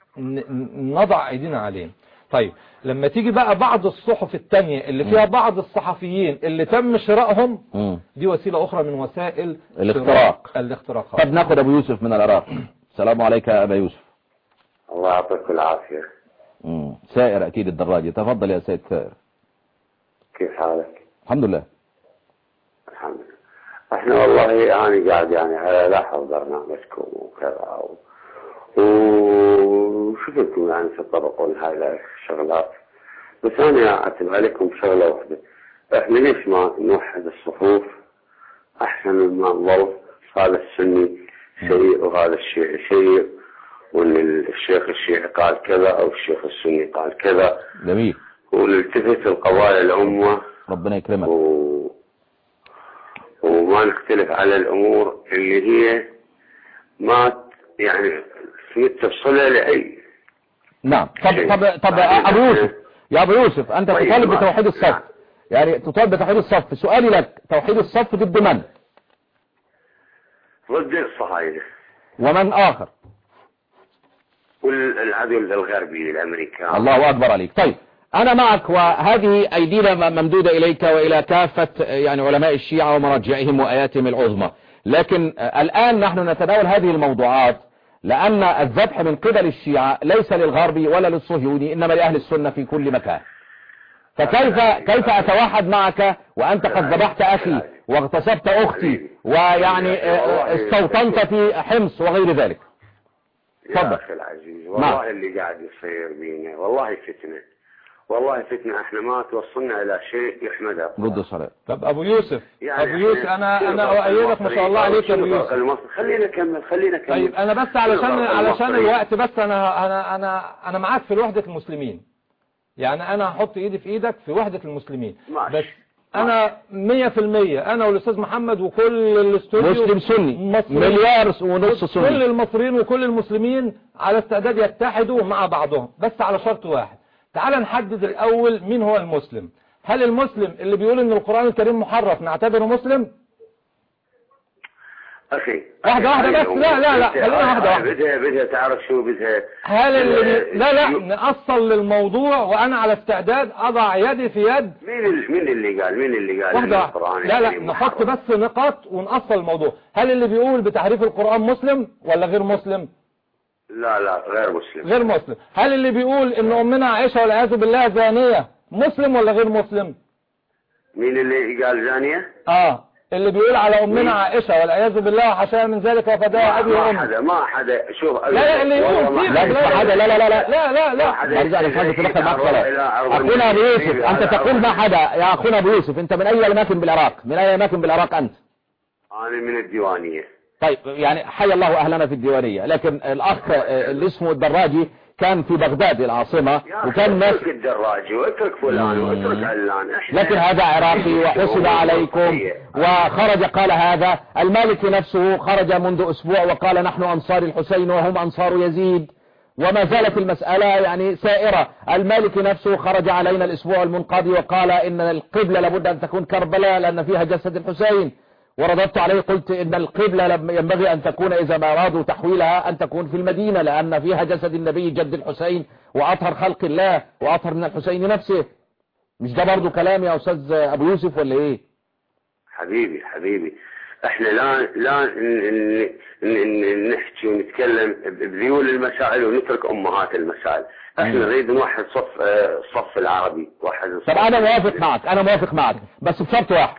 نضع ايدينا عليه. طيب لما تيجي بقى بعض الصحف التانية اللي فيها بعض الصحفيين اللي تم شرائهم، دي وسيلة اخرى من وسائل الاختراقات. طب ناخد ابو يوسف من العراق. السلام عليك يا ابا يوسف. الله يعطيك العافية. سائر اكيد الدراجة. تفضل يا سيد سائر. كيف حالك؟ الحمد لله. الحمد لله. احنا والله انا قاعد يعني على لاحظ برنامجكم وكذا وشفتوا يعني تطرقون هاي الشغلات، بس انا اعتب عليكم بشغله واحده. احنا ليش ما نوحد الصفوف احسن مما نظل هذا السني شيء وهذا الشيعي شيء، وان الشيخ الشيعي قال كذا او الشيخ السني قال كذا. جميل. ونلتفت القضايا الامه ربنا يكرمك وما نختلف على الامور اللي هي ما يعني تفصلها لأي. نعم. طب أبو يوسف، يا أبو يوسف أنت تطالب بتوحيد الصف، يعني تطالب بتوحيد الصف. سؤالي لك، توحيد الصف ضد من؟ ضد الصهاينة. ومن آخر؟ والعدو الغربي الأمريكان. الله أكبر عليك. طيب أنا معك، وهذه أيدينا ممدودة إليك وإلى كافة يعني علماء الشيعة ومراجعهم وآياتهم العظمى. لكن الآن نحن نتناول هذه الموضوعات لأن الذبح من قبل الشيعة ليس للغربي ولا للصهيوني، إنما لأهل السنة في كل مكان. فكيف أتوحد معك وأنت قد ذبحت أخي واغتصبت أختي ويعني استوطنت في حمص وغير ذلك؟ يا أخي العزيز والله اللي قاعد يصير بينا والله فتنة، والله فتنة. احنا ما توصلنا الى شيء يحمده. ضد الصلاة. طب ابو يوسف يعني ابو يوسف انا اؤيدك ما شاء الله عليك يا ابو يوسف. خلينا نكمل. طيب انا بس علشان الوقت، بس انا معاك في وحدة المسلمين، يعني انا هحط ايدي في ايدك في وحدة المسلمين. بس انا 100% انا والاستاذ محمد وكل الاستوديو مسلم سني 1.5 مليار سني، كل المصريين وكل المسلمين على استعداد يتحدوا مع بعضهم، بس على شرط واحد، تعال نحدد الأول مين هو المسلم. هل المسلم اللي بيقول ان القرآن الكريم محرف نعتبره مسلم؟ أخي واحدة بس. لا خلينا واحدة. بدها تعرف شو بدها. هل اللي لا نأصل للموضوع، وأنا على استعداد أضع يدي في يد. مين اللي قال واحدة. لا نحط بس نقاط ونأصل الموضوع. هل اللي بيقول بتحريف القرآن مسلم ولا غير مسلم؟ لا غير مسلم. هل اللي بيقول ان أمنا عائشة والعياذ بالله زانية مسلم ولا غير مسلم؟ مين اللي قال زانية؟ اللي بيقول على أمنا عائشة والعياذ بالله وحشاها من ذلك وفداها أبي وأمي. ما حدا شوف. لا اللي يقول أخونا أبو يوسف، أنت تقول ما حدا. يا أخونا أبو يوسف، أنت من أي أماكن بالعراق؟ من أي أماكن بالعراق أنت؟ أنا من الديوانية. طيب يعني حي الله أهلنا في الديوانية، لكن الأخ اللي اسمه الدراجي كان في بغداد العاصمة وكان اترك الدراجي واترك فلان واترك علان. لكن هذا عراقي وحسب عليكم وخرج قال هذا. المالكي نفسه خرج منذ أسبوع وقال نحن أنصار الحسين وهم أنصار يزيد، وما زالت المسألة يعني سائرة. المالكي نفسه خرج علينا الأسبوع المنقضي وقال إن القبلة لابد أن تكون كربلاء لأن فيها جسد الحسين، ورددت عليه قلت إن القبلة ينبغي أن تكون إذا ما أرادوا تحويلها أن تكون في المدينة لأن فيها جسد النبي جد الحسين وأطهر خلق الله وأطهر من الحسين نفسه. مش ده برضو كلام يا أستاذ أبو يوسف ولا إيه؟ حبيبي احنا لا نحكي ونتكلم بذيول المسائل ونترك أمهات المسائل. احنا نريد نوحد صف العربي. طب أنا موافق معك بس بشرط واحد.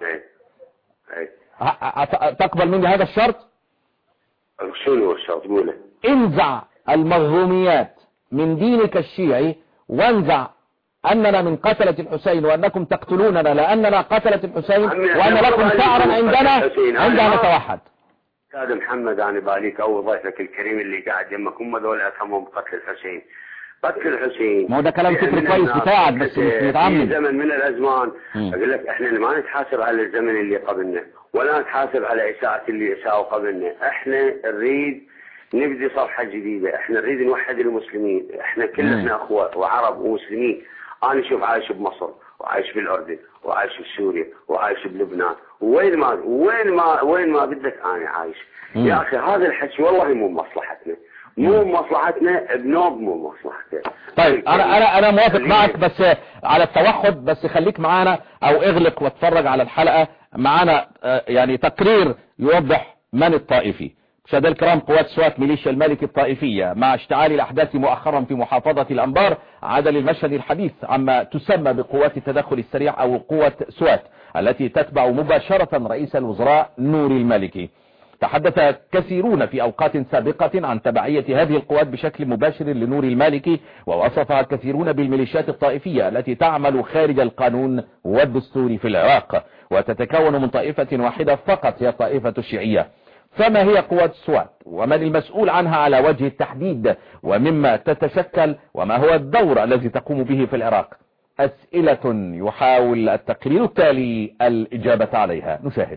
تقبل مني هذا الشرط؟ شنو الشرط؟ قوله. انزع المظلوميات من دينك الشيعي وانزع أننا من قتلة الحسين وأنكم تقتلوننا لأننا قتلة الحسين وأن لكم ثأرا عندنا نتوحد. أستاذ محمد أنا باليك أو ضيفك الكريم اللي قاعد يمك هم ذول أفهمهم قتل الحسين. ما هو ده كلام فكري كويس بتاعك بس مش متعمد. في زمن من الأزمان أقول لك احنا ما نتحاسب على الزمن اللي قبلنا ولا نتحاسب على إساءة اللي إساءوا قبلنا. احنا نريد نبدي صفحة جديدة. احنا نريد نوحد المسلمين. احنا كلنا أخوة وعرب ومسلمين. أنا شوف عايش بمصر وعايش بالأردن وعايش بسوريا وعايش بلبنان وين ما بدك أنا عايش. يا أخي هذا الحكي والله مو مصلحتنا. بنوب مو مصلحتنا. طيب أنا موافق معك بس على التوحد. بس خليك معانا أو اغلق واتفرج على الحلقة معانا يعني تقرير يوضح من الطائفي. مشاهدينا الكرام، قوات سوات ميليشيا المالكي الطائفية مع اشتعال الأحداث مؤخرا في محافظة الأنبار عاد للمشهد الحديث عما تسمى بقوات التدخل السريع أو قوة سوات التي تتبع مباشرة رئيس الوزراء نور المالكي. تحدث كثيرون في أوقات سابقة عن تبعية هذه القوات بشكل مباشر لنور المالكي، ووصفها كثيرون بالميليشيات الطائفية التي تعمل خارج القانون والدستور في العراق وتتكون من طائفة واحدة فقط هي الطائفة الشيعية. فما هي قوات سوات ومن المسؤول عنها على وجه التحديد ومما تتشكل وما هو الدور الذي تقوم به في العراق؟ أسئلة يحاول التقرير التالي الإجابة عليها. نشاهد.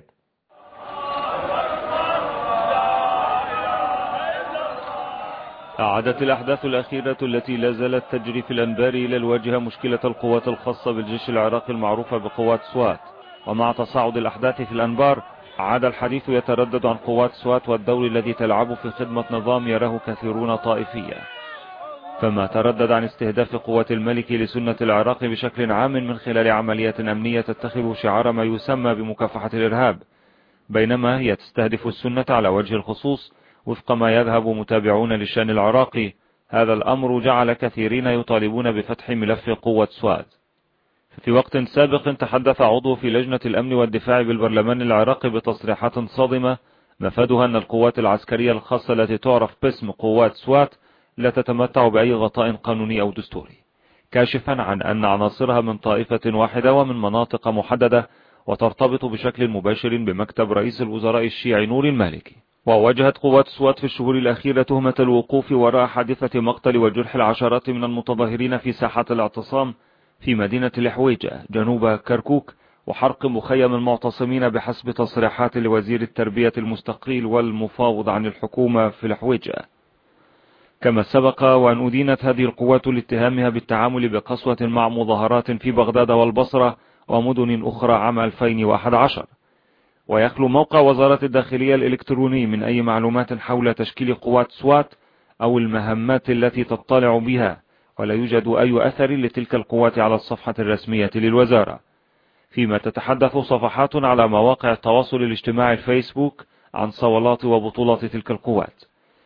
أعادت الأحداث الأخيرة التي لا زالت تجري في الأنبار إلى الواجهة مشكلة القوات الخاصة بالجيش العراقي المعروفة بقوات سوات. ومع تصاعد الأحداث في الأنبار عاد الحديث يتردد عن قوات سوات والدور الذي تلعب في خدمة نظام يراه كثيرون طائفيا. فما تردد عن استهداف قوات الملك لسنة العراق بشكل عام من خلال عمليات أمنية تتخذ شعار ما يسمى بمكافحة الإرهاب، بينما هي تستهدف السنة على وجه الخصوص وفق ما يذهب متابعون للشأن العراقي. هذا الأمر جعل كثيرين يطالبون بفتح ملف قوة سوات. في وقت سابق تحدث عضو في لجنة الأمن والدفاع بالبرلمان العراقي بتصريحات صادمة مفادها أن القوات العسكرية الخاصة التي تعرف باسم قوات سوات لا تتمتع بأي غطاء قانوني أو دستوري، كاشفا عن أن عناصرها من طائفة واحدة ومن مناطق محددة وترتبط بشكل مباشر بمكتب رئيس الوزراء الشيعي نور المالكي. وواجهت قوات سوات في الشهور الأخيرة تهمة الوقوف وراء حادثة مقتل وجرح العشرات من المتظاهرين في ساحات الاعتصام في مدينة الحويجة جنوب كركوك وحرق مخيم المعتصمين بحسب تصريحات لوزير التربية المستقيل والمفاوض عن الحكومة في الحويجة. كما سبق وأن أدينت هذه القوات لاتهامها بالتعامل بقسوة مع مظاهرات في بغداد والبصرة ومدن أخرى عام 2011. ويخلو موقع وزارة الداخلية الإلكتروني من أي معلومات حول تشكيل قوات سوات أو المهمات التي تطلع بها، ولا يوجد أي أثر لتلك القوات على الصفحة الرسمية للوزارة، فيما تتحدث صفحات على مواقع التواصل الاجتماعي الفيسبوك عن صولات وبطولات تلك القوات.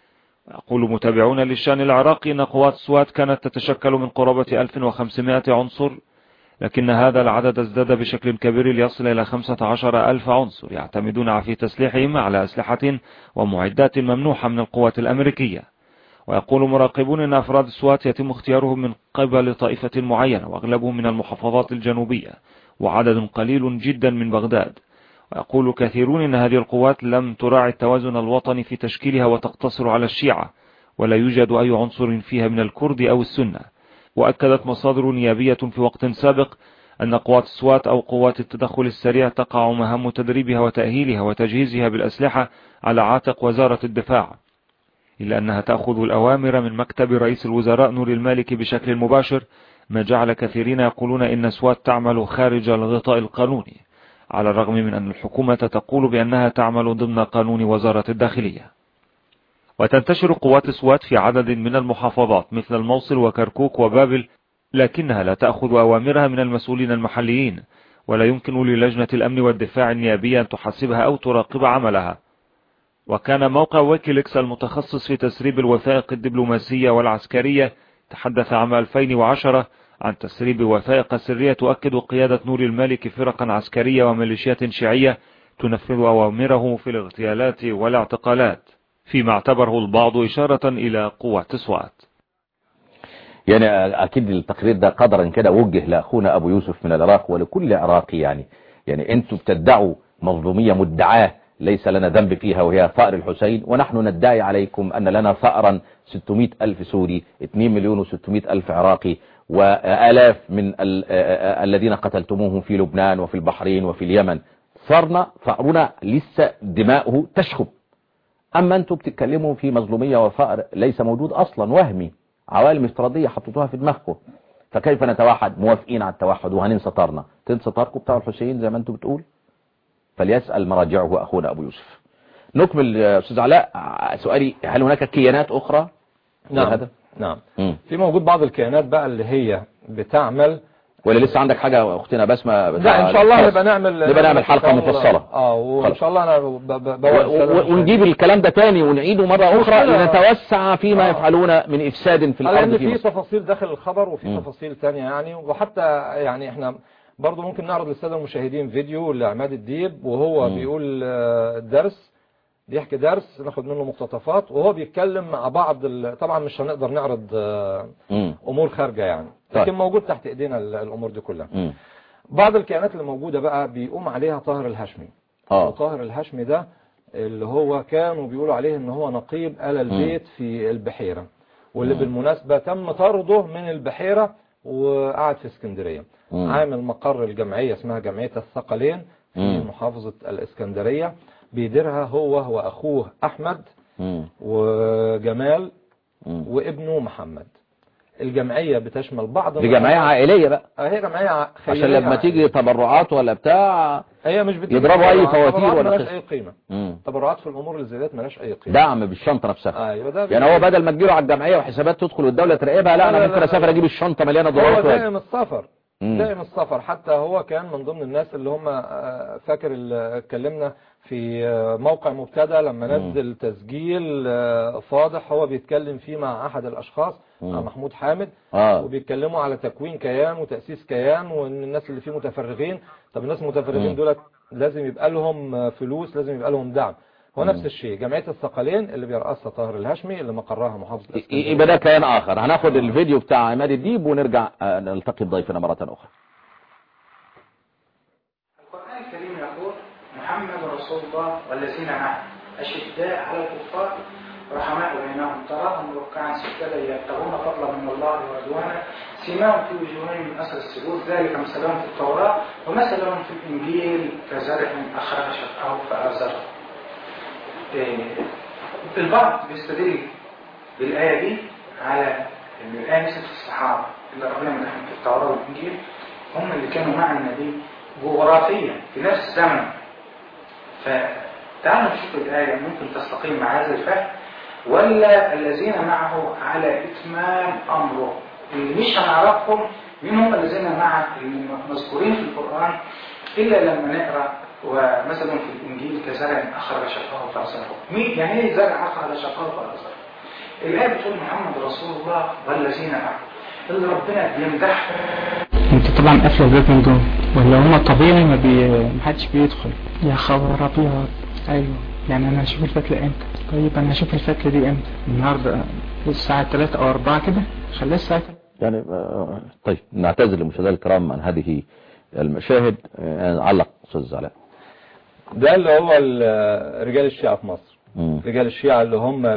يقول متابعون للشأن العراقي أن قوات سوات كانت تتشكل من قرابة 1500 عنصر، لكن هذا العدد ازداد بشكل كبير ليصل إلى 15,000 عنصر يعتمدون في تسليحهم على أسلحة ومعدات ممنوحة من القوات الأمريكية. ويقول مراقبون أن أفراد سوات يتم اختيارهم من قبل طائفة معينة، وأغلبهم من المحافظات الجنوبية وعدد قليل جدا من بغداد. ويقول كثيرون أن هذه القوات لم تراعي التوازن الوطني في تشكيلها وتقتصر على الشيعة، ولا يوجد أي عنصر فيها من الكرد أو السنة. وأكدت مصادر نيابية في وقت سابق أن قوات سوات أو قوات التدخل السريع تقع مهام تدريبها وتأهيلها وتجهيزها بالأسلحة على عاتق وزارة الدفاع، إلا أنها تأخذ الأوامر من مكتب رئيس الوزراء نور المالكي بشكل مباشر، ما جعل كثيرين يقولون إن سوات تعمل خارج الغطاء القانوني، على الرغم من أن الحكومة تقول بأنها تعمل ضمن قانون وزارة الداخلية. وتنتشر قوات سوات في عدد من المحافظات مثل الموصل وكركوك وبابل، لكنها لا تأخذ أوامرها من المسؤولين المحليين، ولا يمكن للجنة الأمن والدفاع النيابية أن تحاسبها أو تراقب عملها. وكان موقع ويكيليكس المتخصص في تسريب الوثائق الدبلوماسية والعسكرية تحدث عام 2010 عن تسريب وثائق سرية تؤكد قيادة نور المالك فرقا عسكرية وميليشيات شيعية تنفذ أوامره في الاغتيالات والاعتقالات، فيما اعتبره البعض إشارة إلى قوات سوات. يعني أكيد التقرير ده قدرا كده وجه لأخونا أبو يوسف من العراق ولكل عراقي. يعني أنتم بتدعوا مظلومية مدعاة ليس لنا ذنب فيها، وهي ثأر الحسين، ونحن ندعي عليكم أن لنا ثأرا 600,000 سوري، 2,600,000 عراقي، وآلاف من الذين قتلتموهم في لبنان وفي البحرين وفي اليمن. ثأرنا لسه دماؤه تشخب. أما أنتم بتتكلموا في مظلومية وفأر ليس موجود أصلا، وهمي، عوالم افتراضية حطوها في دماغكم. فكيف نتوحد؟ موافقين على التوحد وهننسى طارنا، تنسى طاركم بتاع الحسين زي ما أنتم بتقول؟ فليسأل مراجعه أخونا أبو يوسف. نكمل أستاذ علاء. سؤالي، هل هناك كيانات أخرى؟ نعم. في موجود بعض الكيانات بقى اللي هي بتعمل، ولا لسه عندك حاجة أختنا بسمة؟ لا إن شاء الله نبقى نعمل حلقة مفصلة. وإن شاء الله أنا ونجيب الكلام ده تاني ونعيده مرة أخرى لنتوسع فيما يفعلون من إفساد في الأرض. لأن في تفاصيل داخل الخبر وفي تفاصيل تانية يعني، وحتى يعني إحنا برضو ممكن نعرض للسادة المشاهدين فيديو لعماد الديب وهو بيقول درس، بيحكي درس، ناخد منه مقتطفات وهو بيتكلم مع بعض طبعا مش هنقدر نعرض أمور خارجة يعني، لكن موجود تحت إيدينا الأمور دي كلها. بعض الكيانات اللي موجودة بقى بيقوم عليها طاهر الهاشمي. وطاهر الهاشمي ده اللي هو كانوا بيقولوا عليه ان هو نقيب آل البيت في البحيرة، واللي بالمناسبة تم طرده من البحيرة وقعد في اسكندرية. عامل مقر الجمعية اسمها جمعية الثقلين في محافظة الاسكندرية، بيديرها هو وأخوه أحمد وجمال وابنه محمد. الجمعية بتشمل بعض، دي جمعية عائلية بقى، هي جمعية خيرية، عشان لما تيجي تبرعات ولا بتاع هي مش يضربوا اي فواتير ولا ملاش اي قيمة. تبرعات في الامور اللي زي ديت ملاش اي قيمة، دعم بالشنطة نفسها. يعني هو بدل ما تجيله على الجمعية وحسابات تدخل والدولة تراقبها، لا انا ممكن اسافر اجيب الشنطة مليانة دولارات. هو دائم السفر، دائم السفر. حتى هو كان من ضمن الناس اللي هم فاكر اللي اتكلمنا في موقع مبتدأ لما نزل تسجيل فاضح هو بيتكلم فيه مع احد الاشخاص مع محمود حامد، وبيتكلموا على تكوين كيان وتأسيس كيان، وان الناس اللي فيه متفرغين. طب الناس المتفرغين دولت لازم يبقى لهم فلوس، لازم يبقى لهم دعم. هو نفس الشيء جمعية الثقلين اللي بيرأسها طاهر الهاشمي اللي مقرها محافظة الاسكندرية. يبقى ده كيان اخر. هناخد الفيديو بتاع عماد الديب ونرجع نلتقي بضيفنا مرة اخرى. القرآن الكريم يقول محمد رسول الله والذين معه أشداء على الكفار رحماء بينهم تراهم ركعا سجدا يبتغون فضلا من الله ورضوانا سيماهم في وجوههم من اثر السجود ذلك مثلهم في التوراة ومثلهم في الانجيل كزرع اخرج شطاه فازره. البعض بيستدل بالايه دي على ان الآن 6 الصحابة اللي ربنا مدحهم في التوراة والإنجيل هم اللي كانوا مع النبي جغرافيا في نفس الزمن. فتعالوا نشوف الآية ممكن تستقيم مع هذا الفهم، ولا الذين معه على إتمام أمره اللي مش هنعرفهم مين هم الذين مع المذكورين في القرآن إلا لما نقرأ. ومثلا في الإنجيل كزرع أخرج شقه فأزره. مين يعني إيه زرع أخرج شقه فأزره؟ الآية بتقول محمد رسول الله والذين معه اللي ربنا بيمدحهم. انت طبعا قافله الباب من جوه ولا هما طبيعي محدش بيدخل؟ يا خبر ابيض. ايوه يعني انا هشوف الفتله امتى؟ طيب انا هشوف الفتله دي امتى؟ النهارده الساعه 3 أو 4 كده، خليها الساعه 3 يعني. طيب نعتذر للمشاهدين الكرام عن هذه المشاهد. علق استاذ علاء. ده اللي هو رجال الشيعة في مصر. رجال الشيعة اللي هم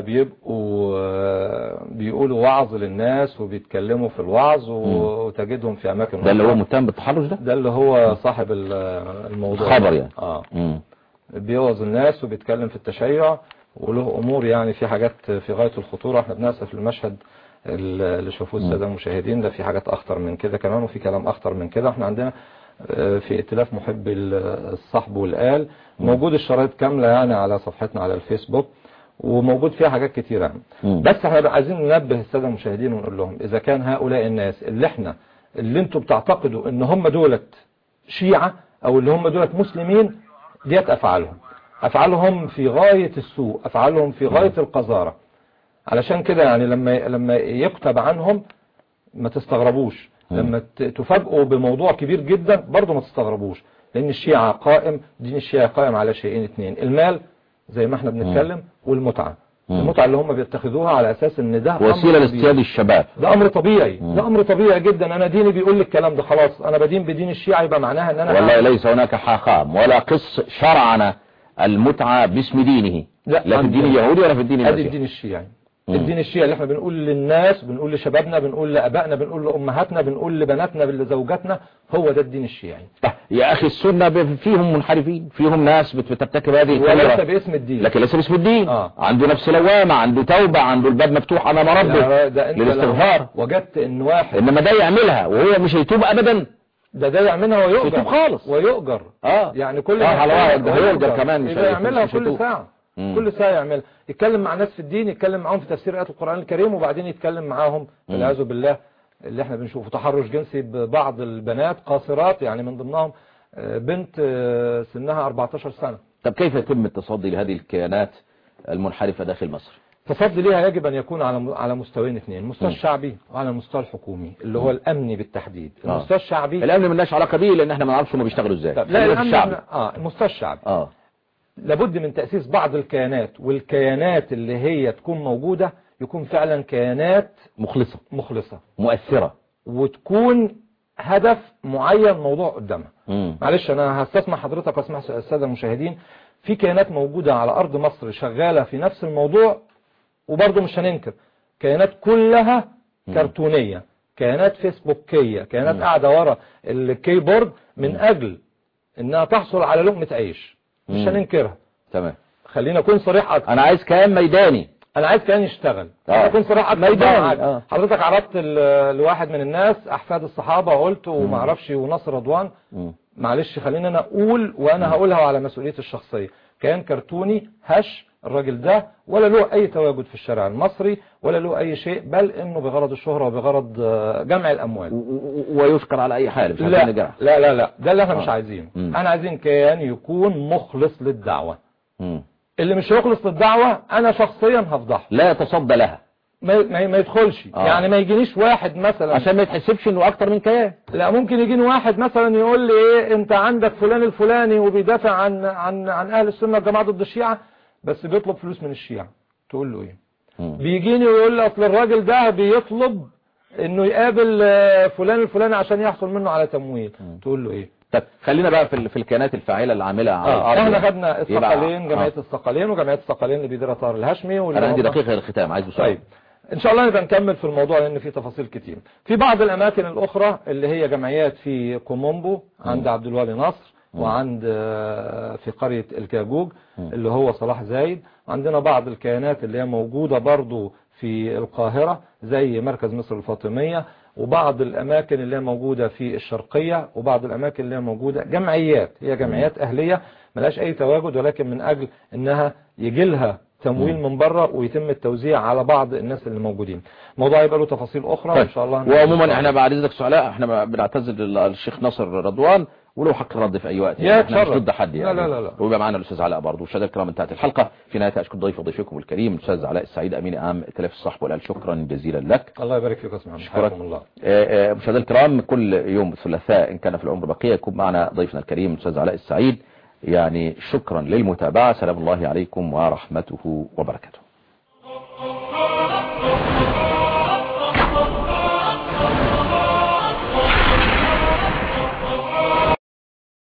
بيقولوا وعظ للناس وبيتكلموا في الوعظ وتجدهم في اماكن. ده اللي هو متهم بالتحرش ده اللي هو صاحب الموضوع خبر يعني. بيوعظ الناس وبيتكلم في التشيع وله امور يعني في حاجات في غاية الخطورة. احنا بنأسف المشهد اللي شافوه السادة المشاهدين ده في حاجات اخطر من كده كمان وفي كلام اخطر من كده. احنا عندنا في ائتلاف محب الصحب والآل موجود الشرايط كاملة يعني على صفحتنا على الفيسبوك وموجود فيها حاجات كتيرة يعني. بس احنا عايزين ننبه السادة المشاهدين ونقول لهم اذا كان هؤلاء الناس اللي انتوا بتعتقدوا ان هم دولت شيعة او اللي هم دولت مسلمين، ديت افعالهم في غاية السوء، افعالهم في غاية القذارة. علشان كده يعني لما يكتب عنهم ما تستغربوش، لما تفاجئوا بموضوع كبير جدا برضو ما تستغربوش، لان الشيعة دين الشيعة قائم على شيئين 2: المال زي ما احنا بنتكلم، والمتعة. المتعة اللي هم بيتخذوها على اساس ان ده وسيلة لاصطياد الشباب. ده امر طبيعي. ده امر طبيعي جدا. انا ديني بيقول لي الكلام ده، خلاص انا بدين بدين الشيعة، يبقى معناها ان انا والله ليس هناك حاخام ولا قص شرعنا المتعة باسم دينه، لا في الدين اليهودي ولا في الدين المسيحي. ادي الدين الشيعي. الدين الشيعي اللي احنا بنقول للناس، بنقول لشبابنا، بنقول لأبائنا، بنقول لأمهاتنا، بنقول لبناتنا، لزوجاتنا، هو ده الدين الشيعي. يا أخي السنة فيهم منحرفين، فيهم ناس بترتكب هذه وليس باسم الدين، لكن ليس باسم الدين. عنده نفس لوامة، عنده توبة، عنده الباب مفتوح أمام ربه للاستغفار. وجدت ان واحد إنما ده يعملها وهو مش هيتوب أبدا، ده يعملها ويؤجر. يتوب خالص ويؤجر. يعني كل ده هيؤجر كمان، مش يعملها كل ساعة. كل ساعة يعمل، يتكلم مع ناس في الدين، يتكلم معاهم في تفسير آيات القرآن الكريم، وبعدين يتكلم معاهم والعياذ بالله اللي احنا بنشوفه تحرش جنسي ببعض البنات قاصرات، يعني من ضمنهم بنت سنها 14 سنة. طب كيف يتم التصدي لهذه الكيانات المنحرفة داخل مصر؟ التصدي ليها يجب أن يكون على مستويين 2: المستوى الشعبي وعلى المستوى الحكومي اللي هو الأمني بالتحديد. المستوى الشعبي الأمن ملناش علاقة بيه لأن احنا ما نعرفش هم بيشتغلوا ازاي. لا الأمن المستوى الشعبي لابد من تأسيس بعض الكيانات، والكيانات اللي هي تكون موجودة يكون فعلا كيانات مخلصة مؤثرة، وتكون هدف معين موضوع قدامها. معلش انا هستسمع حضرتك واسمع السادة المشاهدين، في كيانات موجودة على أرض مصر شغالة في نفس الموضوع، وبرضه مش هننكر كيانات كلها كرتونية، كيانات فيسبوكية، كيانات قاعدة ورا الكيبورد من أجل انها تحصل على لقمة عيش، مش هننكرها. تمام. خلينا اكون صريح اكتر. انا عايز كيان ميداني، انا عايز كيان يشتغل. اكون صريح اكتر ميداني. حضرتك عرضت لواحد من الناس احفاد الصحابة قلت وما اعرفش ونصر رضوان. معلش خلينا انا اقول، وانا هقولها على مسؤوليتي الشخصية، كيان كرتوني هش الراجل ده، ولا له اي تواجد في الشارع المصري ولا له اي شيء، بل انه بغرض الشهرة وبغرض جمع الاموال ويذكر على اي حال. لا ده اللي احنا مش عايزينه. احنا عايزين كيان يكون مخلص للدعوة. اللي مش يخلص للدعوة انا شخصيا هفضحه، لا يتصدى لها، ما يدخلش. يعني ما يجينيش واحد مثلا عشان ما يتحسبش انه اكتر من كيان. لا ممكن يجيني واحد مثلا يقول لي ايه، انت عندك فلان الفلاني وبيدافع عن اهل السنة والجماعة ضد الشيعة، بس بيطلب فلوس من الشيعة. تقول له ايه؟ بيجيني ويقول لي اصل الراجل ده بيطلب انه يقابل فلان الفلاني عشان يحصل منه على تمويل. تقول له ايه؟ طب خلينا بقى في الكيانات الفاعلة اللي عاملة على الارض. احنا خدنا الثقلين، جمعية الثقلين وجمعية الثقلين اللي بيديرها طاهر الهاشمي. انا عندي دقيقة الختام عايز بسرعة. طيب ان شاء الله نبقى نكمل في الموضوع لان في تفاصيل كتير. في بعض الاماكن الاخرى اللي هي جمعيات في كومومبو عند عبد الوالي نصر، وعند في قرية الكاجوج اللي هو صلاح زايد. عندنا بعض الكيانات اللي هي موجودة برضو في القاهرة زي مركز مصر الفاطمية، وبعض الأماكن اللي هي موجودة في الشرقية، وبعض الأماكن اللي هي موجودة جمعيات، هي جمعيات أهلية ملاش أي تواجد، ولكن من أجل أنها يجي لها تمويل من بره ويتم التوزيع على بعض الناس اللي موجودين. الموضوع يبقى له تفاصيل أخرى وإن شاء الله. وعموما احنا بعد إذنك سؤال، احنا بنعتذر للشيخ ناصر رضوان وله حق الرد في اي وقت، احنا مش ضد حد يعني. لا. ويبقى معنا الاستاذ علاء برضه. مشاهدينا الكرام، انتهت الحلقه. في نهايه اشكر ضيفكم الكريم الاستاذ علاء السعيد امين عام ائتلاف الصحب والآل. شكرا جزيلا لك. الله يبارك فيك يا استاذ محمد. حياكم الله. مشاهدينا الكرام، كل يوم الثلاثاء ان كان في العمر بقيه يكون معنا ضيفنا الكريم الاستاذ علاء السعيد. يعني شكرا للمتابعه. سلام الله عليكم ورحمته وبركاته.